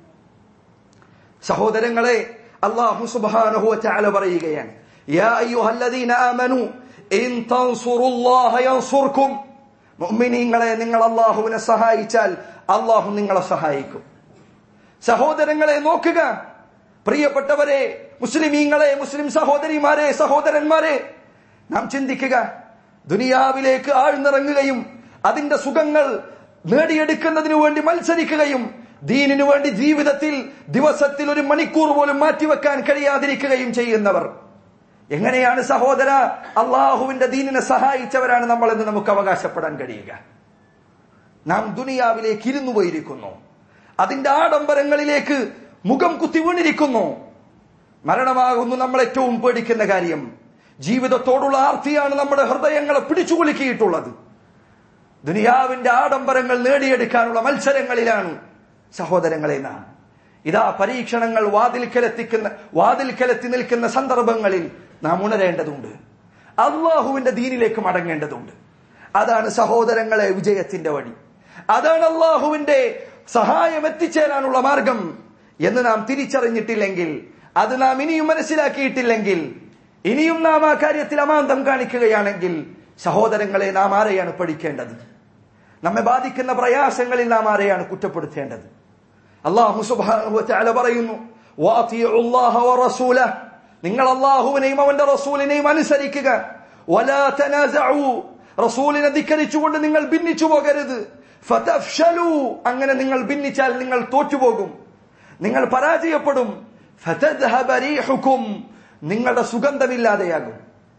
സഹോദരങ്ങളെ, അല്ലാഹു സുബ്ഹാനഹു വ തആല പറയുകയാണ്, യാ അയ്യുഹല്ലദീന ആമനൂ ഇൻ തൻസുറുല്ലാഹ യൻസുർകും. മുഅ്മിനീങ്ങളെ, നിങ്ങൾ അല്ലാഹുവിനെ സഹായിച്ചാൽ അല്ലാഹു നിങ്ങളെ സഹായിക്കും. സഹോദരങ്ങളെ നോക്കുക, പ്രിയപ്പെട്ടവരെ, മുസ്ലിമീങ്ങളെ, മുസ്ലിം സഹോദരിമാരെ, സഹോദരന്മാരെ, നാം ചിന്തിക്കുക. ദുനിയാവിലേക്ക് ആഴ്ന്നിറങ്ങുകയും അതിന്റെ സുഖങ്ങൾ നേടിയെടുക്കുന്നതിനു വേണ്ടി മത്സരിക്കുകയും ദീനിനു വേണ്ടി ജീവിതത്തിൽ ദിവസത്തിൽ ഒരു മണിക്കൂർ പോലും മാറ്റിവെക്കാൻ കഴിയാതിരിക്കുകയും ചെയ്യുന്നവർ എങ്ങനെയാണ് സഹോദര അള്ളാഹുവിന്റെ ദീനിനെ സഹായിച്ചവരാണ് നമ്മളെന്ന് നമുക്ക് അവകാശപ്പെടാൻ കഴിയുക? നാം ദുനിയാവിലേക്ക് ഇരുന്നു പോയിരിക്കുന്നു, അതിന്റെ ആഡംബരങ്ങളിലേക്ക് മുഖം കുത്തി വീണിരിക്കുന്നു. മരണമാകുന്നു നമ്മൾ ഏറ്റവും പേടിക്കുന്ന കാര്യം. ജീവിതത്തോടുള്ള ആർത്തിയാണ് നമ്മുടെ ഹൃദയങ്ങളെ പിടിച്ചുകുലുക്കിയിട്ടുള്ളത്. ദുനിയാവിന്റെ ആഡംബരങ്ങൾ നേടിയെടുക്കാനുള്ള മത്സരങ്ങളിലാണ് സഹോദരങ്ങളെ നാം. ഇതാ പരീക്ഷണങ്ങൾ വാതിൽക്കലെത്തി നിൽക്കുന്ന സന്ദർഭങ്ങളിൽ നാം ഉണരേണ്ടതുണ്ട്. അള്ളാഹുവിന്റെ ദീനിലേക്ക് മടങ്ങേണ്ടതുണ്ട്. അതാണ് സഹോദരങ്ങളെ വിജയത്തിന്റെ വഴി. അതാണ് അള്ളാഹുവിന്റെ സഹായം എത്തിച്ചേരാനുള്ള മാർഗം എന്ന് നാം തിരിച്ചറിഞ്ഞിട്ടില്ലെങ്കിൽ, അത് നാം ഇനിയും മനസ്സിലാക്കിയിട്ടില്ലെങ്കിൽ, ഇനിയും നാം ആ കാര്യത്തിൽ അമാന്തം കാണിക്കുകയാണെങ്കിൽ സഹോദരങ്ങളെ, നാം ആരെയാണ് പഠിക്കേണ്ടത്? നമ്മെ ബാധിക്കുന്ന പ്രയാസങ്ങളിൽ നാം ആരെയാണ് കുറ്റപ്പെടുത്തേണ്ടത്? അല്ലാഹു സുബ്ഹാനഹു വ തആല പറയുന്നു, വഅതിഉല്ലാഹ വറസൂലഹു, നിങ്ങൾ അല്ലാഹുവിനെയും അവന്റെ റസൂലിനെയും അനുസരിക്കുക. വലാ തനാസഉ, റസൂലിനെ ധിക്കരിച്ചുകൊണ്ട് നിങ്ങൾ ഭിന്നിച്ചു പോകരുത്. ഫതഫ്ശലു, അങ്ങനെ നിങ്ങൾ ഭിന്നിച്ചാൽ നിങ്ങൾ തോറ്റുപോകും, നിങ്ങൾ പരാജയപ്പെടും. ഫതദ്ഹബ റീഹുകും, നിങ്ങളുടെ സുഗന്ധമില്ലാതെയാകും.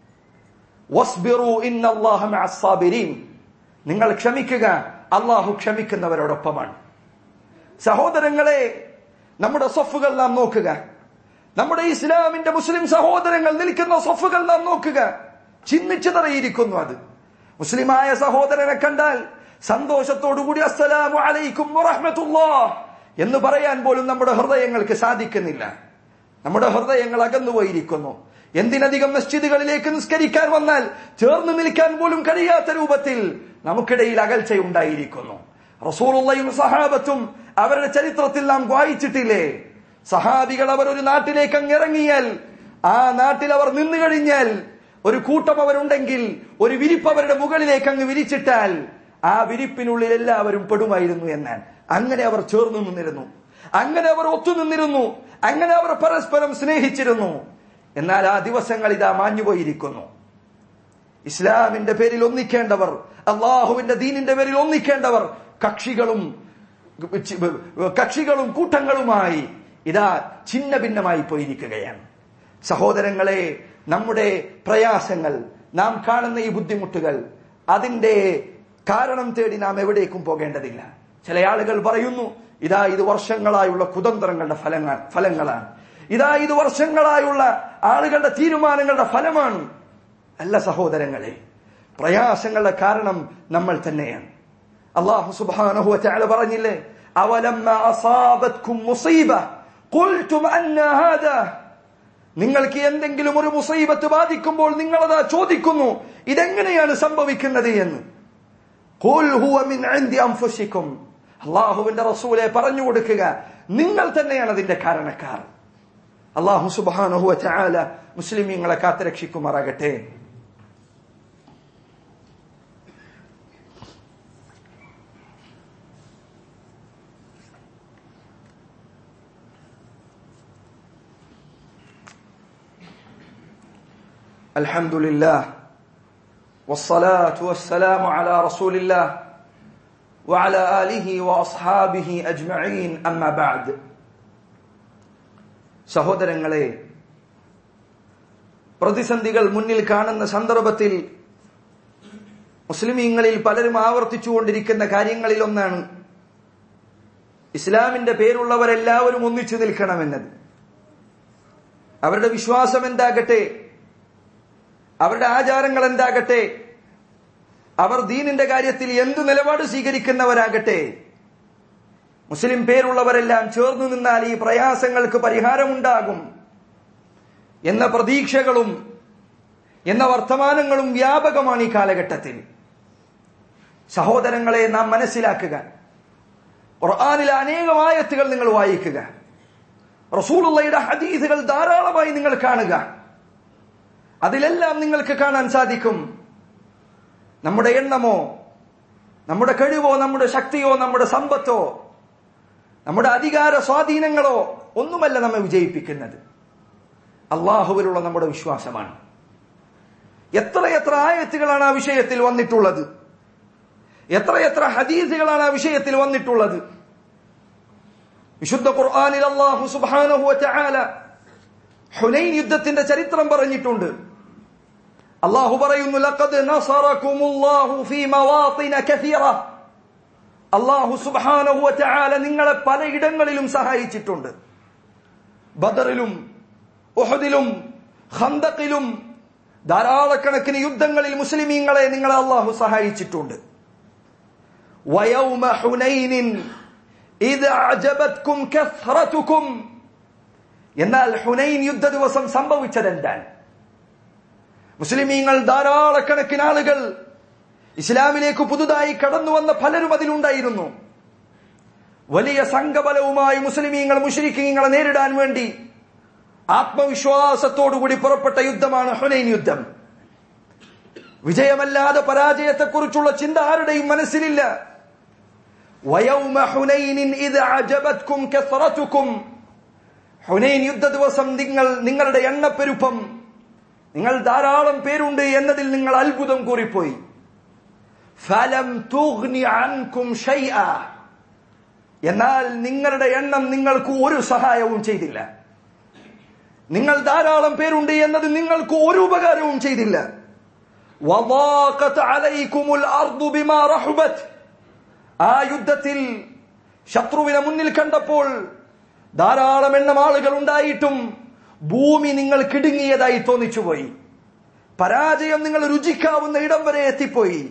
വസ്ബിറു ഇന്നല്ലാഹ മഅസ് സാബിരീൻ, നിങ്ങൾ ക്ഷമിക്കുക, അല്ലാഹു ക്ഷമിക്കുന്നവരോടൊപ്പമാണ്. സഹോദരങ്ങളെ, നമ്മുടെ സഫുകൾ നാം നോക്കുക. നമ്മുടെ ഇസ്ലാമിന്റെ മുസ്ലിം സഹോദരങ്ങൾ നിൽക്കുന്ന സഫുകൾ നാം നോക്കുക. ചിന്നിച്ചു തറയിരിക്കുന്നു. അത് മുസ്ലിമായ സഹോദരനെ കണ്ടാൽ സന്തോഷത്തോടുകൂടി അസ്സലാമു അലൈക്കും വറഹ്മത്തുള്ളാഹ് എന്ന് പറയാൻ പോലും നമ്മുടെ ഹൃദയങ്ങൾക്ക് സാധിക്കുന്നില്ല. നമ്മുടെ ഹൃദയങ്ങൾ അകന്നുപോയിരിക്കുന്നു. എന്തിനധികം മസ്ജിദുകളിലേക്ക് നിസ്കരിക്കാൻ വന്നാൽ ചേർന്ന് നിൽക്കാൻ പോലും കഴിയാത്ത രൂപത്തിൽ നമുക്കിടയിൽ അകൽച്ചയുണ്ടായിരിക്കുന്നു. റസൂലുള്ളാഹിയും സഹാബത്തും അവരുടെ ചരിത്രത്തിൽ നാം വായിച്ചിട്ടില്ലേ? സഹാബികൾ അവർ ഒരു നാട്ടിലേക്ക് അങ്ങ് ഇറങ്ങിയാൽ, ആ നാട്ടിൽ അവർ നിന്നു കഴിഞ്ഞാൽ, ഒരു കൂട്ടം അവരുണ്ടെങ്കിൽ ഒരു വിരിപ്പ് അവരുടെ മുകളിലേക്ക് അങ്ങ് വിരിച്ചിട്ടാൽ ആ വിരിപ്പിനുള്ളിൽ എല്ലാവരും പെടുമായിരുന്നു എന്നാണ്. അങ്ങനെ അവർ ചേർന്ന് നിന്നിരുന്നു, അങ്ങനെ അവർ ഒത്തുനിന്നിരുന്നു, അങ്ങനെ അവർ പരസ്പരം സ്നേഹിച്ചിരുന്നു. എന്നാൽ ആ ദിവസങ്ങൾ ഇതാ മാഞ്ഞുപോയിരിക്കുന്നു. ഇസ്ലാമിന്റെ പേരിൽ ഒന്നിക്കേണ്ടവർ, അള്ളാഹുവിന്റെ ദീനിന്റെ പേരിൽ ഒന്നിക്കേണ്ടവർ കക്ഷികളും കൂട്ടങ്ങളുമായി ഇതാ ഛിന്ന ഭിന്നമായി പോയിരിക്കുകയാണ്. സഹോദരങ്ങളെ, നമ്മുടെ പ്രയാസങ്ങൾ, നാം കാണുന്ന ഈ ബുദ്ധിമുട്ടുകൾ, അതിന്റെ കാരണം തേടി നാം എവിടേക്കും പോകേണ്ടതില്ല. ചില ആളുകൾ പറയുന്നു, ഇതാ ഇത് വർഷങ്ങളായുള്ള കുതന്ത്രങ്ങളുടെ ഫലങ്ങളാണ്, ഇതാ ഇത് വർഷങ്ങളായുള്ള ആളുകളുടെ തീരുമാനങ്ങളുടെ ഫലമാണ്. അല്ല സഹോദരങ്ങളെ, പ്രയാസങ്ങളുടെ കാരണം നമ്മൾ തന്നെയാണ്. അല്ലാഹു സുബ്ഹാനഹു വ തആല പറഞ്ഞില്ലേ, അവലമ്മ അസാബത്കും മുസീബ ഖുൽതും അന്ന ഹാദാ, നിങ്ങൾക്ക് എന്തെങ്കിലും ഒരു മുസീബത്ത് ബാധിക്കുമ്പോൾ നിങ്ങളതാ ചോദിക്കുന്നു, ഇതെങ്ങനെയാണ് സംഭവിക്കുന്നത് എന്ന്. ഖുൽ ഹുവ മിൻ ഇൻദി അൻഫുസികും, അല്ലാഹുവിന്റെ റസൂലേ പറഞ്ഞു കൊടുക്കുക, നിങ്ങൾ തന്നെയാണ് അതിന്റെ കാരണക്കാർ. അല്ലാഹു സുബ്ഹാനഹു വ തആല മുസ്ലിമീങ്ങളെ കാത്തുരക്ഷിക്കുമാറാകട്ടെ. അൽഹംദുലില്ലാഹ് വസ്സലാത്തു വസ്സലാമു അലാ റസൂലില്ലാഹ് വഅലാ ആലിഹി വഅസ്ഹാബിഹി അജ്മഈൻ. അമ്മാ ബഅദ്. സഹോദരങ്ങളെ, പ്രതിസന്ധികൾ മുന്നിൽ കാണുന്ന സന്ദർഭത്തിൽ മുസ്ലിമീങ്ങളിൽ പലരും ആവർത്തിച്ചുകൊണ്ടിരിക്കുന്ന കാര്യങ്ങളിൽ ഒന്നാണ് ഇസ്ലാമിന്റെ പേരുള്ളവരെല്ലാവരും ഒന്നിച്ചു നിൽക്കണമെന്നത്. അവരുടെ വിശ്വാസം എന്താകട്ടെ, അവരുടെ ആചാരങ്ങൾ എന്താകട്ടെ, അവർ ദീനിന്റെ കാര്യത്തിൽ എന്തു നിലപാട് സ്വീകരിക്കുന്നവരാകട്ടെ, മുസ്ലിം പേരുള്ളവരെല്ലാം ചേർന്നു നിന്നാൽ ഈ പ്രയാസങ്ങൾക്ക് പരിഹാരമുണ്ടാകും എന്ന പ്രതീക്ഷകളും എന്ന വർത്തമാനങ്ങളും വ്യാപകമാണ് ഈ കാലഘട്ടത്തിൽ. സഹോദരങ്ങളെ, നാം മനസ്സിലാക്കുക, ഖുർആനിലെ അനേകം ആയത്തുകൾ നിങ്ങൾ വായിക്കുക, റസൂലുള്ളാഹിയുടെ ഹദീസുകൾ ധാരാളമായി നിങ്ങൾ കാണുക. അതിലെല്ലാം നിങ്ങൾക്ക് കാണാൻ സാധിക്കും, നമ്മുടെ എണ്ണമോ നമ്മുടെ കഴിവോ നമ്മുടെ ശക്തിയോ നമ്മുടെ സമ്പത്തോ നമ്മുടെ അധികാര സ്വാധീനങ്ങളോ ഒന്നുമല്ല നമ്മെ വിജയിപ്പിക്കുന്നത്, അള്ളാഹുവിലുള്ള നമ്മുടെ വിശ്വാസമാണ്. എത്രയെത്ര ആയത്തുകളാണ് ആ വിഷയത്തിൽ വന്നിട്ടുള്ളത്, എത്രയെത്ര ഹദീസുകളാണ് ആ വിഷയത്തിൽ വന്നിട്ടുള്ളത്. വിശുദ്ധ ഖുർആനിൽ അല്ലാഹു സുബ്ഹാനഹു വ തആല ഹുനൈൻ യുദ്ധത്തിന്റെ ചരിത്രം പറഞ്ഞിട്ടുണ്ട്. അല്ലാഹു പറയുന്നു, ലഖദ് നസറകുമുല്ലാഹു ഫീ മവാത്തിന കസീറ. അല്ലാഹു സുബ്ഹാനഹു വ തആല നിങ്ങളെ പലയിടങ്ങളിലും സഹായിച്ചിട്ടുണ്ട്. ബദറിലും ഉഹദിലും ഖന്ദഖിലും ധാരാളക്കണക്കിന് യുദ്ധങ്ങളിൽ മുസ്ലിമീങ്ങളെ നിങ്ങളെ അല്ലാഹു സഹായിച്ചിട്ടുണ്ട്. വയൗമ ഹുനൈനിൻ ഇദ അഅജബത്കും കസ്റതുകും. എന്നാൽ ഹുനൈൻ യുദ്ധ ദിവസം സംഭവിച്ചതെന്താണ്? മുസ്ലിമീങ്ങൾ ധാരാളക്കണക്കിന് ആളുകൾ ഇസ്ലാമിലേക്ക് പുതുതായി കടന്നു വന്ന പലരും അതിലുണ്ടായിരുന്നു. വലിയ സംഘബലവുമായി മുസ്ലിമീങ്ങൾ മുശ്രിക്കീങ്ങളെ നേരിടാൻ വേണ്ടി ആത്മവിശ്വാസത്തോടുകൂടി പുറപ്പെട്ട യുദ്ധമാണ് ഹുനൈൻ യുദ്ധം. വിജയമല്ലാതെ പരാജയത്തെക്കുറിച്ചുള്ള ചിന്ത ആരുടെയും മനസ്സിലില്ല. വയൗമ ഹുനൈനിൻ ഇദ അഅജബത്കും കസ്റതുകും. ഹുനൈൻ യുദ്ധ ദിവസം നിങ്ങളുടെ എണ്ണപ്പെരുപ്പം, നിങ്ങൾ ധാരാളം പേരുണ്ട് എന്നതിൽ നിങ്ങൾ അത്ഭുതം കൂറിപ്പോയി. ഫലം തുഗ്നി അൻകും ഷൈഅ. എന്നാൽ നിങ്ങളുടെ എണ്ണം നിങ്ങൾക്ക് ഒരു സഹായവും ചെയ്തില്ല. നിങ്ങൾ ധാരാളം പേരുണ്ട് എന്നത് നിങ്ങൾക്ക് ഒരു ഉപകാരവും ചെയ്തില്ല. വദാഖത് അലൈകുമുൽ അർദു ബിമാ റഹബത്. ആ യുദ്ധത്തിൽ ശത്രുവിനെ മുന്നിൽ കണ്ടപ്പോൾ ധാരാളം എണ്ണം ആളുകൾ ഉണ്ടായിട്ടും ഭൂമി നിങ്ങൾ കിടുങ്ങിയതായി തോന്നിച്ചുപോയി. പരാജയം നിങ്ങൾ രുചിക്കാവുന്ന ഇടം വരെ എത്തിപ്പോയി.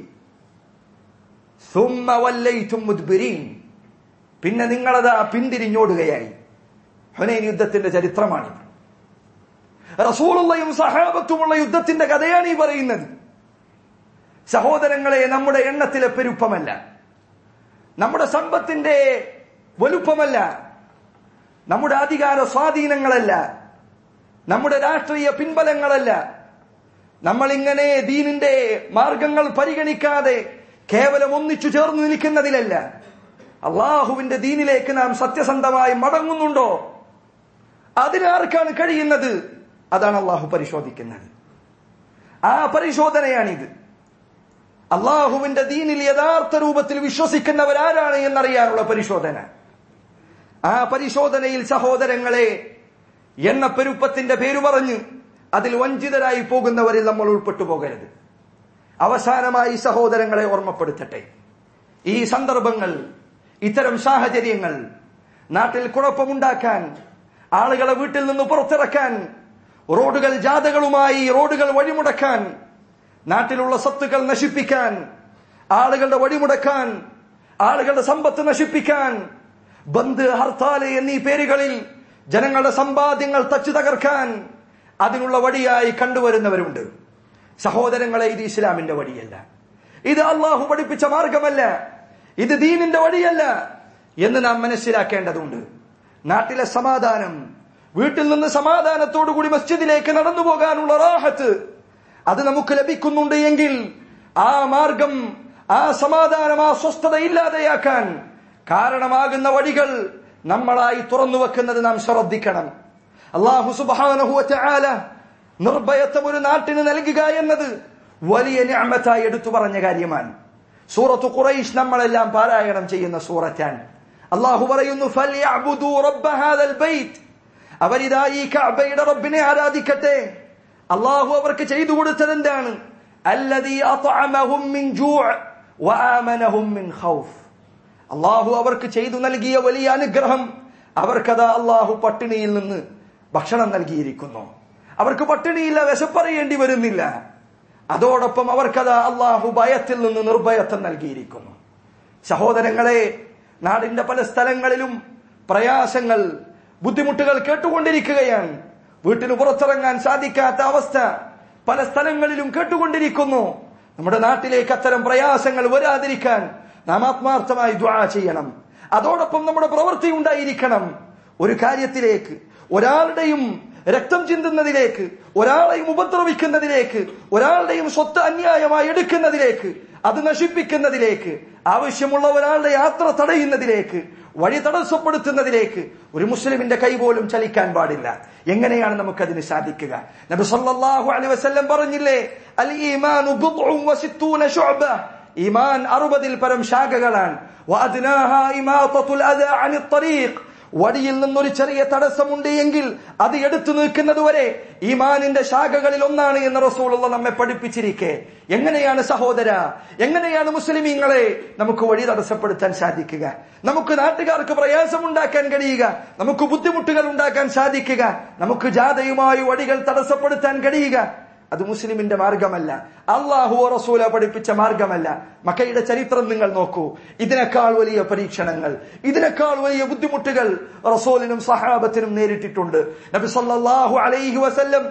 സുമ്മ വല്ലൈതും മുദ്ബിരീൻ. പിന്നെ നിങ്ങളതാ പിന്തിരിഞ്ഞോടുകയായി. ഹുനൈൻ യുദ്ധത്തിന്റെ ചരിത്രമാണിത്. റസൂലുള്ളാഹിയും സഹാബത്തുമുള്ള യുദ്ധത്തിന്റെ കഥയാണ് ഈ പറയുന്നത്. സഹോദരങ്ങളെ, നമ്മുടെ എണ്ണത്തിലെ പെരുപ്പമല്ല, നമ്മുടെ സമ്പത്തിന്റെ വലുപ്പമല്ല, നമ്മുടെ അധികാര സ്വാധീനങ്ങളല്ല, നമ്മുടെ രാഷ്ട്രീയ പിൻബലങ്ങളല്ല, നമ്മളിങ്ങനെ ദീനിന്റെ മാർഗങ്ങൾ പരിഗണിക്കാതെ കേവലം ഒന്നിച്ചു ചേർന്ന് നിൽക്കുന്നതിലല്ല. അള്ളാഹുവിന്റെ ദീനിലേക്ക് നാം സത്യസന്ധമായി മടങ്ങുന്നുണ്ടോ? അതിനാർക്കാണ് കഴിയുന്നത്? അതാണ് അള്ളാഹു പരിശോധിക്കുന്നത്. ആ പരിശോധനയാണിത്. അള്ളാഹുവിന്റെ ദീനിൽ യഥാർത്ഥ രൂപത്തിൽ വിശ്വസിക്കുന്നവരാരാണ് എന്നറിയാനുള്ള പരിശോധന. ആ പരിശോധനയിൽ സഹോദരങ്ങളെ, എണ്ണപ്പെരുപ്പത്തിന്റെ പേര് പറഞ്ഞ് അതിൽ വഞ്ചിതരായി പോകുന്നവരിൽ നമ്മൾ ഉൾപ്പെട്ടു പോകരുത്. അവസാനമായി സഹോദരങ്ങളെ ഓർമ്മപ്പെടുത്തട്ടെ, ഈ സന്ദർഭങ്ങൾ, ഇത്തരം സാഹചര്യങ്ങൾ നാട്ടിൽ കുഴപ്പമുണ്ടാക്കാൻ, ആളുകളെ വീട്ടിൽ നിന്ന് പുറത്തിറക്കാൻ, റോഡുകൾ ജാഥകളുമായി റോഡുകൾ വഴിമുടക്കാൻ, നാട്ടിലുള്ള സ്വത്തുക്കൾ നശിപ്പിക്കാൻ, ആളുകളുടെ വഴിമുടക്കാൻ, ആളുകളുടെ സമ്പത്ത് നശിപ്പിക്കാൻ, ബന്ദ്, ഹർത്താൽ എന്നീ പേരുകളിൽ ജനങ്ങളുടെ സമ്പാദ്യങ്ങൾ തച്ചു തകർക്കാൻ അതിനുള്ള വഴിയായി കണ്ടുവരുന്നവരുണ്ട്. സഹോദരങ്ങളെ, ഇത് ഇസ്ലാമിന്റെ വഴിയല്ല, ഇത് അള്ളാഹു പഠിപ്പിച്ച മാർഗമല്ല, ഇത് ദീനിന്റെ വഴിയല്ല എന്ന് നാം മനസ്സിലാക്കേണ്ടതുണ്ട്. നാട്ടിലെ സമാധാനം, വീട്ടിൽ നിന്ന് സമാധാനത്തോടുകൂടി മസ്ജിദിലേക്ക് നടന്നു പോകാനുള്ള റാഹത്ത് അത് നമുക്ക് ലഭിക്കുന്നുണ്ട് എങ്കിൽ ആ മാർഗം, ആ സമാധാനം, ആ സ്വസ്ഥത ഇല്ലാതെയാക്കാൻ കാരണമാകുന്ന വഴികൾ നമ്മളായി തുറന്നു വെക്കുന്നത് നാം ശ്രദ്ധിക്കണം. അല്ലാഹു സുബ്ഹാനഹു വ തആല നിർഭയത്വം ഒരു നാട്ടിന് നൽകുക എന്നത് വലിയ നിഅമത്തായി എടുത്തു പറഞ്ഞ കാര്യമാണ്. സൂറത്തു ഖുറൈശ് നമ്മളെല്ലാം പാരായണം ചെയ്യുന്ന സൂറത്താണ്. അല്ലാഹു പറയുന്നു, ഫൽയഅ്ബുദൂ റബ്ബ ഹാദൽ ബൈത്ത്, അവരിതാ ഈ കഅബയുടെ റബ്ബിനെ ആരാധിക്കട്ടെ. അല്ലാഹു അവർക്ക് ചെയ്തു കൊടുത്തത് എന്താണ്? അല്ലദീ അത്അമഹും മിൻ ജൂഅ് വആമനഹും മിൻ ഖൗഫ്. അല്ലാഹു അവർക്ക് ചെയ്തു നൽകിയ വലിയ അനുഗ്രഹം, അവർക്കതാ അല്ലാഹു പട്ടിണിയിൽ നിന്ന് ഭക്ഷണം നൽകിയിരിക്കുന്നു. അവർക്ക് പട്ടിണിയില്ല, വിശപ്പറിയേണ്ടി വരുന്നില്ല. അതോടൊപ്പം അവർക്കതാ അല്ലാഹു ഭയത്തിൽ നിന്ന് നിർഭയത്വം നൽകിയിരിക്കുന്നു. സഹോദരങ്ങളെ, നാടിന്റെ പല സ്ഥലങ്ങളിലും പ്രയാസങ്ങൾ, ബുദ്ധിമുട്ടുകൾ കേട്ടുകൊണ്ടിരിക്കുകയാണ്. വീട്ടിന് പുറത്തിറങ്ങാൻ സാധിക്കാത്ത അവസ്ഥ പല സ്ഥലങ്ങളിലും കേട്ടുകൊണ്ടിരിക്കുന്നു. നമ്മുടെ നാട്ടിലേക്ക് അത്തരം പ്രയാസങ്ങൾ വരാതിരിക്കാൻ നാം ആത്മാർത്ഥമായി ദുആ ചെയ്യണം. അതോടൊപ്പം നമ്മുടെ പ്രവൃത്തി ഉണ്ടായിരിക്കണം. ഒരു കാര്യത്തിലേക്ക്, ഒരാളുടെയും രക്തം ചിന്തുന്നതിലേക്ക്, ഒരാളെയും ഉപദ്രവിക്കുന്നതിലേക്ക്, ഒരാളുടെയും സ്വത്ത് അന്യായമായി എടുക്കുന്നതിലേക്ക്, അത് നശിപ്പിക്കുന്നതിലേക്ക്, ആവശ്യമുള്ള ഒരാളുടെ യാത്ര തടയുന്നതിലേക്ക്, വഴി തടസ്സപ്പെടുത്തുന്നതിലേക്ക് ഒരു മുസ്ലിമിന്റെ കൈ പോലും ചലിക്കാൻ പാടില്ല. എങ്ങനെയാണ് നമുക്കതിന് സാധിക്കുക? നബി സല്ലല്ലാഹു അലൈഹി വസല്ലം പറഞ്ഞില്ലേ, അൽ ഈമാനു ബിദ്ഉൻ വസിത്തൂന ശുഅബ, ഈമാൻ 60 പരം ശാഖകളാണ്. വഅദ്നാഹാ ഇമാതത്തുൽ അദാ അനിൽ ത്വരീഖ്, വഴിയിൽ നിന്നൊരു ചെറിയ തടസ്സമുണ്ട് എങ്കിൽ അത് എടുത്തു നീക്കുന്നതുവരെ ഈമാനിന്റെ ശാഖകളിൽ ഒന്നാണ് എന്ന് റസൂലുള്ളാഹി നമ്മെ പഠിപ്പിച്ചിരിക്കെ, എങ്ങനെയാണ് സഹോദര, എങ്ങനെയാണ് മുസ്ലിമീങ്ങളെ നമുക്ക് വഴി തടസ്സപ്പെടുത്താൻ സാധിക്കുക? നമുക്ക് നാട്ടുകാർക്ക് പ്രയാസമുണ്ടാക്കാൻ കഴിയുക, നമുക്ക് ബുദ്ധിമുട്ടുകൾ ഉണ്ടാക്കാൻ സാധിക്കുക, നമുക്ക് ജാഥയുമായി വഴികൾ തടസ്സപ്പെടുത്താൻ കഴിയുക? അത് മുസ്ലിമിന്റെ മാർഗമല്ല, അല്ലാഹു റസൂല പഠിപ്പിച്ച മാർഗമല്ല. മക്കയുടെ ചരിത്രം നിങ്ങൾ നോക്കൂ. ഇതിനേക്കാൾ വലിയ പരീക്ഷണങ്ങൾ, ഇതിനേക്കാൾ വലിയ ബുദ്ധിമുട്ടുകൾ റസൂലിനും സഹാബത്തിനും നേരിട്ടിട്ടുണ്ട്. നബി സല്ലല്ലാഹു അലൈഹി വസല്ലം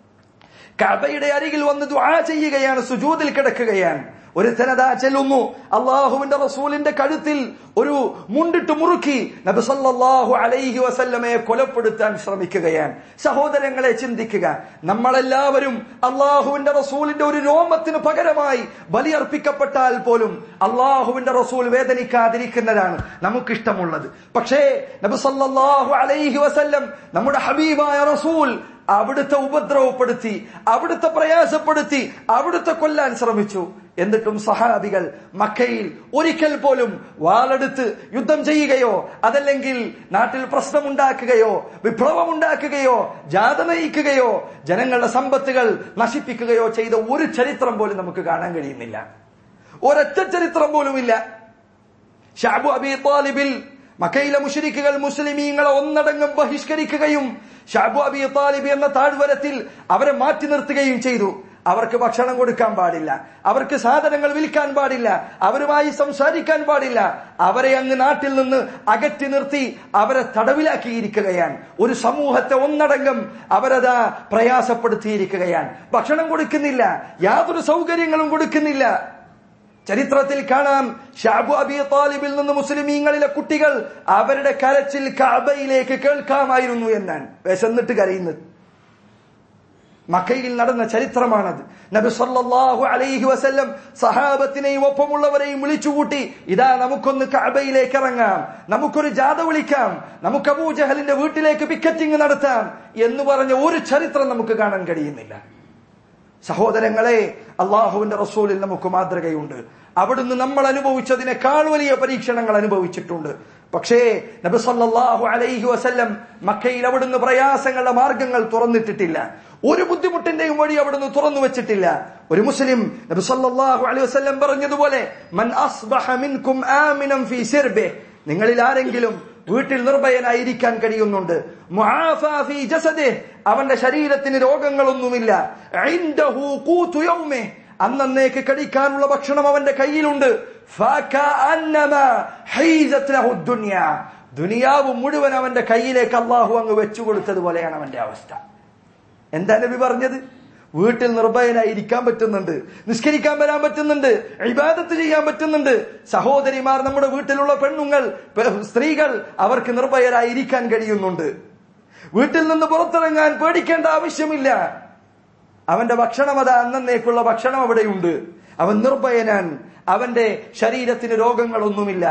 കഅബയുടെ അരികിൽ വന്ന് ദുആ ചെയ്യുകയാണ്, സുജൂദിൽ കിടക്കുകയാണ്. ഒരു തനതാ ചെല്ലുന്നു, അല്ലാഹുവിന്റെ റസൂലിന്റെ കഴുത്തിൽ ഒരു മുണ്ടിട്ട് മുറുക്കി നബി സല്ലല്ലാഹു അലൈഹി വസല്ലമയെ കൊലപ്പെടുത്താൻ ശ്രമിക്കുകയാണ്. സഹോദരങ്ങളെ, ചിന്തിക്കുക, നമ്മളെല്ലാവരും അല്ലാഹുവിന്റെ റസൂലിന്റെ ഒരു രോമത്തിന് പകരമായി ബലിയർപ്പിക്കപ്പെട്ടാൽ പോലും അല്ലാഹുവിന്റെ റസൂൽ വേദനിക്കാതിരിക്കുന്നതാണ് നമുക്കിഷ്ടമുള്ളത്. പക്ഷേ നബി സല്ലല്ലാഹു അലൈഹി വസല്ലം, നമ്മുടെ ഹബീബായ റസൂൽ, അവിടുത്തെ ഉപദ്രവപ്പെടുത്തി, അവിടുത്തെ പ്രയാസപ്പെടുത്തി, അവിടുത്തെ കൊല്ലാൻ ശ്രമിച്ചു. എന്നിട്ടും സഹാബികൾ മക്കയിൽ ഒരിക്കൽ പോലും വാളെടുത്ത് യുദ്ധം ചെയ്യുകയോ അതല്ലെങ്കിൽ നാട്ടിൽ പ്രശ്നമുണ്ടാക്കുകയോ വിപ്ലവമുണ്ടാക്കുകയോ ജാഥ നയിക്കുകയോ ജനങ്ങളുടെ സമ്പത്തുകൾ നശിപ്പിക്കുകയോ ചെയ്ത ഒരു ചരിത്രം പോലും നമുക്ക് കാണാൻ കഴിയുന്നില്ല. ഒരൊറ്റ ചരിത്രം പോലുമില്ല. ശഅബു അബീ ത്വാലിബിൽ മക്കയിലെ മുശ്രിക്കുകൾ മുസ്ലിമീങ്ങളെ ഒന്നടങ്കം ബഹിഷ്കരിക്കുകയും ശഅബു അബീ ത്വാലിബ് എന്ന താഴ്വരത്തിൽ അവരെ മാറ്റി നിർത്തുകയും ചെയ്തു. അവർക്ക് ഭക്ഷണം കൊടുക്കാൻ പാടില്ല, അവർക്ക് സാധനങ്ങൾ വിൽക്കാൻ പാടില്ല, അവരുമായി സംസാരിക്കാൻ പാടില്ല. അവരെ അങ്ങ് നാട്ടിൽ നിന്ന് അകറ്റി നിർത്തി അവരെ തടവിലാക്കിയിരിക്കുകയാണ്. ഒരു സമൂഹത്തെ ഒന്നടങ്കം അവരതാ പ്രയാസപ്പെടുത്തിയിരിക്കുകയാണ്. ഭക്ഷണം കൊടുക്കുന്നില്ല, യാതൊരു സൗകര്യങ്ങളും കൊടുക്കുന്നില്ല. ചരിത്രത്തിൽ കാണാം, ശഅബു അബീ ത്വാലിബിൽ നിന്ന് മുസ്ലിമീങ്ങളിലെ കുട്ടികൾ അവരുടെ കരച്ചിൽ കഅബയിലേക്ക് കേൾക്കാമായിരുന്നു എന്നാണ്, വിശന്നിട്ട് കരയുന്നത്. മക്കയിൽ നടന്ന ചരിത്രമാണത്. നബി സല്ലല്ലാഹു അലൈഹി വസല്ലം സഹാബത്തിനെയും ഒപ്പമുള്ളവരെയും വിളിച്ചുകൂട്ടി, ഇതാ നമുക്കൊന്ന് കഅബയിലേക്ക് ഇറങ്ങാം, നമുക്കൊരു ജാഥ വിളിക്കാം, നമുക്ക് അബൂജഹലിന്റെ വീട്ടിലേക്ക് പിക്കറ്റിംഗ് നടത്താം എന്ന് പറഞ്ഞ ഒരു ചരിത്രം നമുക്ക് കാണാൻ കഴിയുന്നില്ല. സഹോദരങ്ങളെ, അള്ളാഹുവിന്റെ റസൂലിൽ നമുക്ക് മാതൃകയുണ്ട്. അവിടുന്ന് നമ്മൾ അനുഭവിച്ചതിനേക്കാൾ വലിയ പരീക്ഷണങ്ങൾ അനുഭവിച്ചിട്ടുണ്ട്. പക്ഷേ നബി സല്ലല്ലാഹു അലൈഹി വസല്ലം മക്കയിൽ അവിടുന്ന് പ്രയാസങ്ങളുടെ മാർഗങ്ങൾ തുറന്നിട്ടിട്ടില്ല. ഒരു ബുദ്ധിമുട്ടിന്റെയും വഴി അവിടുന്ന് തുറന്നു വെച്ചിട്ടില്ല. ഒരു മുസ്ലിം നബി സല്ലല്ലാഹു അലൈഹി വസല്ലം പറഞ്ഞതുപോലെ, മൻ അസ്ബഹ മിൻകും ആമിനൻ ഫീ സിർബിഹി, നിങ്ങളിൽ ആരെങ്കിലും വീട്ടിൽ നിർഭയനായിരിക്കാൻ കഴിയുന്നുണ്ട്, മുആഫാ ഫീ ജസദിഹി, അവന്റെ ശരീരത്തിന് രോഗങ്ങളൊന്നുമില്ല, ഇൻദഹു ഖൂതു യൗമിഹി, അന്നേക്ക് കഴിക്കാനുള്ള ഭക്ഷണം അവന്റെ കയ്യിലുണ്ട്, ഫകഅന്നമാ ഹീസത് ലഹു ദുനിയ, ദുനിയാവ് മുഴുവൻ അവന്റെ കയ്യിലേക്ക് അല്ലാഹു അങ്ങ് വെച്ചു കൊടുത്തതുപോലെയാണ് അവന്റെ അവസ്ഥ. എന്താ നബി പറഞ്ഞത്? വീട്ടിൽ നിർഭയനായിരിക്കാൻ പറ്റുന്നുണ്ട്, നിസ്കരിക്കാൻ വരാൻ പറ്റുന്നുണ്ട്, ഇബാദത്ത് ചെയ്യാൻ പറ്റുന്നുണ്ട്. സഹോദരിമാർ, നമ്മുടെ വീട്ടിലുള്ള പെണ്ണുങ്ങൾ, സ്ത്രീകൾ, അവർക്ക് നിർഭയരായിരിക്കാൻ കഴിയുന്നുണ്ട്. വീട്ടിൽ നിന്ന് പുറത്തിറങ്ങാൻ പേടിക്കേണ്ട ആവശ്യമില്ല. അവന്റെ ഭക്ഷണം അതാ അന്നേക്കുള്ള ഭക്ഷണം അവിടെയുണ്ട്. അവൻ നിർഭയനാൻ, അവന്റെ ശരീരത്തിന് രോഗങ്ങളൊന്നുമില്ല.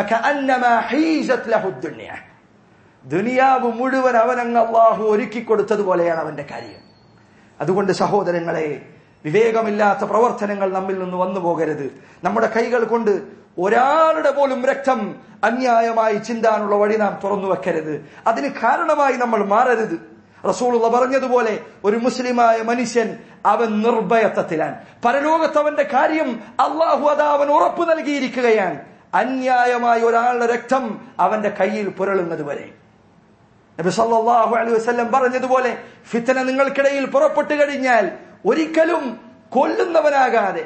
ദുനിയാവ് മുഴുവൻ അവനങ്ങ് അള്ളാഹു ഒരുക്കി കൊടുത്തതുപോലെയാണ് അവന്റെ കാര്യം. അതുകൊണ്ട് സഹോദരങ്ങളെ, വിവേകമില്ലാത്ത പ്രവർത്തനങ്ങൾ നമ്മിൽ നിന്ന് വന്നു പോകരുത്. നമ്മുടെ കൈകൾ കൊണ്ട് ഒരാളുടെ പോലും രക്തം അന്യായമായി ചിന്താനുള്ള വഴി നാം തുറന്നു വെക്കരുത്. അതിന് കാരണമായി നമ്മൾ മാറരുത്. റസൂലുള്ള പറഞ്ഞതുപോലെ ഒരു മുസ്ലിമായ മനുഷ്യൻ അവൻ നിർഭയത്വത്തിലാണ്. പരലോകത്ത് അവന്റെ കാര്യം അള്ളാഹു അതാ അവൻ ഉറപ്പു നൽകിയിരിക്കുകയാണ്. അന്യായമായ ഒരാളുടെ രക്തം അവന്റെ കയ്യിൽ പുരളുന്നത് വരെ. നബി സല്ലല്ലാഹു അലൈഹി വസല്ലം പറഞ്ഞതുപോലെ ഫിത്ന നിങ്ങൾക്കിടയിൽ പുറപ്പെട്ടു കഴിഞ്ഞാൽ ഒരിക്കലും കൊല്ലുന്നവനാകാതെ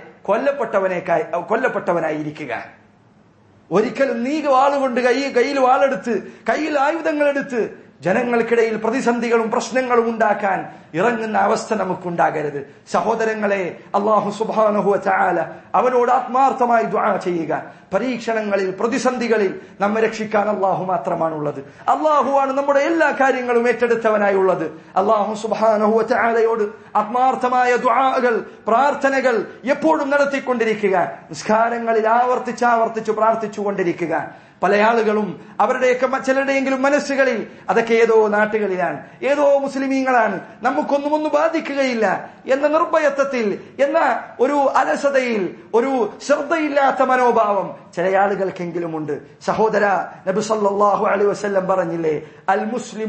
കൊല്ലപ്പെട്ടവനായിരിക്കുക. ഒരിക്കലും നീ വാളുകൊണ്ട് കയ്യിൽ വാളെടുത്ത് കയ്യിൽ ആയുധങ്ങൾ എടുത്ത് ജനങ്ങൾക്കിടയിൽ പ്രതിസന്ധികളും പ്രശ്നങ്ങളും ഉണ്ടാക്കാൻ ഇറങ്ങുന്ന അവസ്ഥ നമുക്കുണ്ടാകരുത്. സഹോദരങ്ങളെ, അല്ലാഹു സുബ്ഹാനഹു വ തആല അവനോട് ആത്മാർത്ഥമായി ദുആ ചെയ്യുക. പരീക്ഷണങ്ങളിൽ, പ്രതിസന്ധികളിൽ നമ്മെ രക്ഷിക്കാൻ അല്ലാഹു മാത്രമാണുള്ളത്. അല്ലാഹുവാണ് നമ്മുടെ എല്ലാ കാര്യങ്ങളും ഏറ്റെടുത്തവനായുള്ളത്. അല്ലാഹു സുബ്ഹാനഹു വ തആലയോട് ആത്മാർത്ഥമായ ദുആകൾ, പ്രാർത്ഥനകൾ എപ്പോഴും നടത്തിക്കൊണ്ടിരിക്കുക. നിസ്കാരങ്ങളിൽ ആവർത്തിച്ച് പ്രാർത്ഥിച്ചുകൊണ്ടിരിക്കുക. പല ആളുകളും അവരുടെയൊക്കെ ചിലരുടെയെങ്കിലും മനസ്സുകളിൽ അതൊക്കെ ഏതോ നാട്ടുകളിലാണ്, ഏതോ മുസ്ലിമീങ്ങളാണ്, നമുക്കൊന്നും ബാധിക്കുകയില്ല എന്ന നിർഭയത്വത്തിൽ, എന്ന ഒരു അലസതയിൽ, ഒരു ശ്രദ്ധയില്ലാത്ത മനോഭാവം ചില ആളുകൾക്കെങ്കിലും ഉണ്ട്. സഹോദര, നബി സല്ലല്ലാഹു അലൈഹി വസല്ലം പറഞ്ഞില്ലേ, അൽ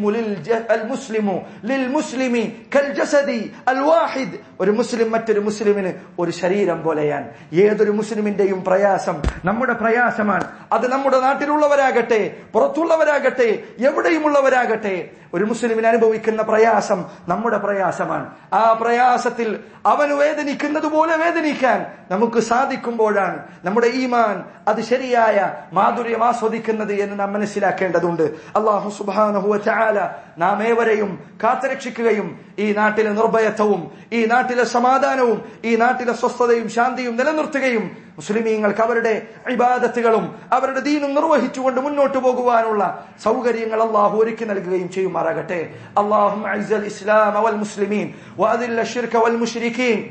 മുസ്ലിമു ലിൽ മുസ്ലിമി കൽ ജസദി അൽ വാഹിദ്. ഒരു മുസ്ലിം മറ്റൊരു മുസ്ലിമിന് ഒരു ശരീരം പോലെയാണ്. ഏതൊരു മുസ്ലിമിന്റെയും പ്രയാസം നമ്മുടെ പ്രയാസമാണ്. അത് നമ്മുടെ നാട്ടിലുള്ളവരാകട്ടെ, പുറത്തുള്ളവരാകട്ടെ, എവിടെയുമുള്ളവരാകട്ടെ, ഒരു മുസ്ലിമിന് അനുഭവിക്കുന്ന പ്രയാസം നമ്മുടെ പ്രയാസമാണ്. ആ പ്രയാസത്തിൽ അവന് വേദനിക്കുന്നത് പോലെ വേദനിക്കാൻ നമുക്ക് സാധിക്കുമ്പോഴാണ് നമ്മുടെ ഈമാൻ അത് ശരിയായ മാധുര്യം ആസ്വദിക്കുന്നത് എന്ന് നാം മനസ്സിലാക്കേണ്ടതുണ്ട്. അല്ലാഹു സുബ്ഹാനഹു വ തആല നാം ഏവരെയും കാത്തുരക്ഷിക്കുകയും ഈ നാട്ടിലെ നിർഭയത്വവും, ഈ നാട്ടിലെ സമാധാനവും, ഈ നാട്ടിലെ സ്വസ്ഥതയും ശാന്തിയും നിലനിർത്തുകയും മുസ്ലിമീങ്ങൾക്ക് അവരുടെ ഇബാദത്തുകളും അവരുടെ ദീനും നിർവഹിച്ചുകൊണ്ട് മുന്നോട്ട് പോകുവാനുള്ള സൗകര്യങ്ങൾ അല്ലാഹു ഒരുക്കി നൽകുകയും ചെയ്യുമാറാകട്ടെ. അല്ലാഹുമ്മ അഇസ്സൽ ഇസ്ലാമ വൽ മുസ്ലിമീൻ വഅദില്ല ശിർക വൽ മുശ്രിക്കീൻ.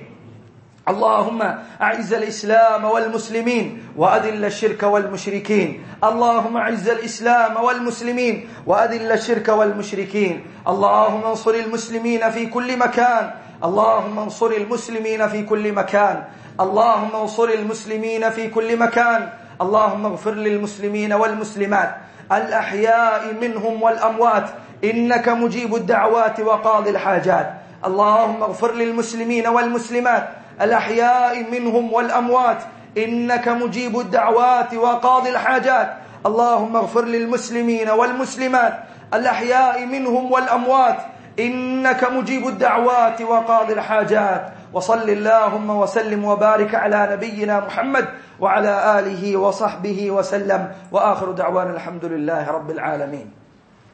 اللهم أعز الإسلام والمسلمين وأذل الشرك والمشركين. اللهم أعز الإسلام والمسلمين وأذل الشرك والمشركين. اللهم انصر المسلمين في كل مكان. اللهم انصر المسلمين في كل مكان. اللهم انصر المسلمين في كل مكان. اللهم اغفر للمسلمين والمسلمات الأحياء منهم والأموات إنك مجيب الدعوات وقاضي الحاجات. اللهم اغفر للمسلمين والمسلمات الأحياء منهم والأموات إنك مجيب الدعوات وقاضي الحاجات. اللهم اغفر للمسلمين والمسلمات الأحياء منهم والأموات إنك مجيب الدعوات وقاضي الحاجات. وصل اللهم وسلم وبارك على نبينا محمد وعلى آله وصحبه وسلم. وآخر دعوانا الحمد لله رب العالمين.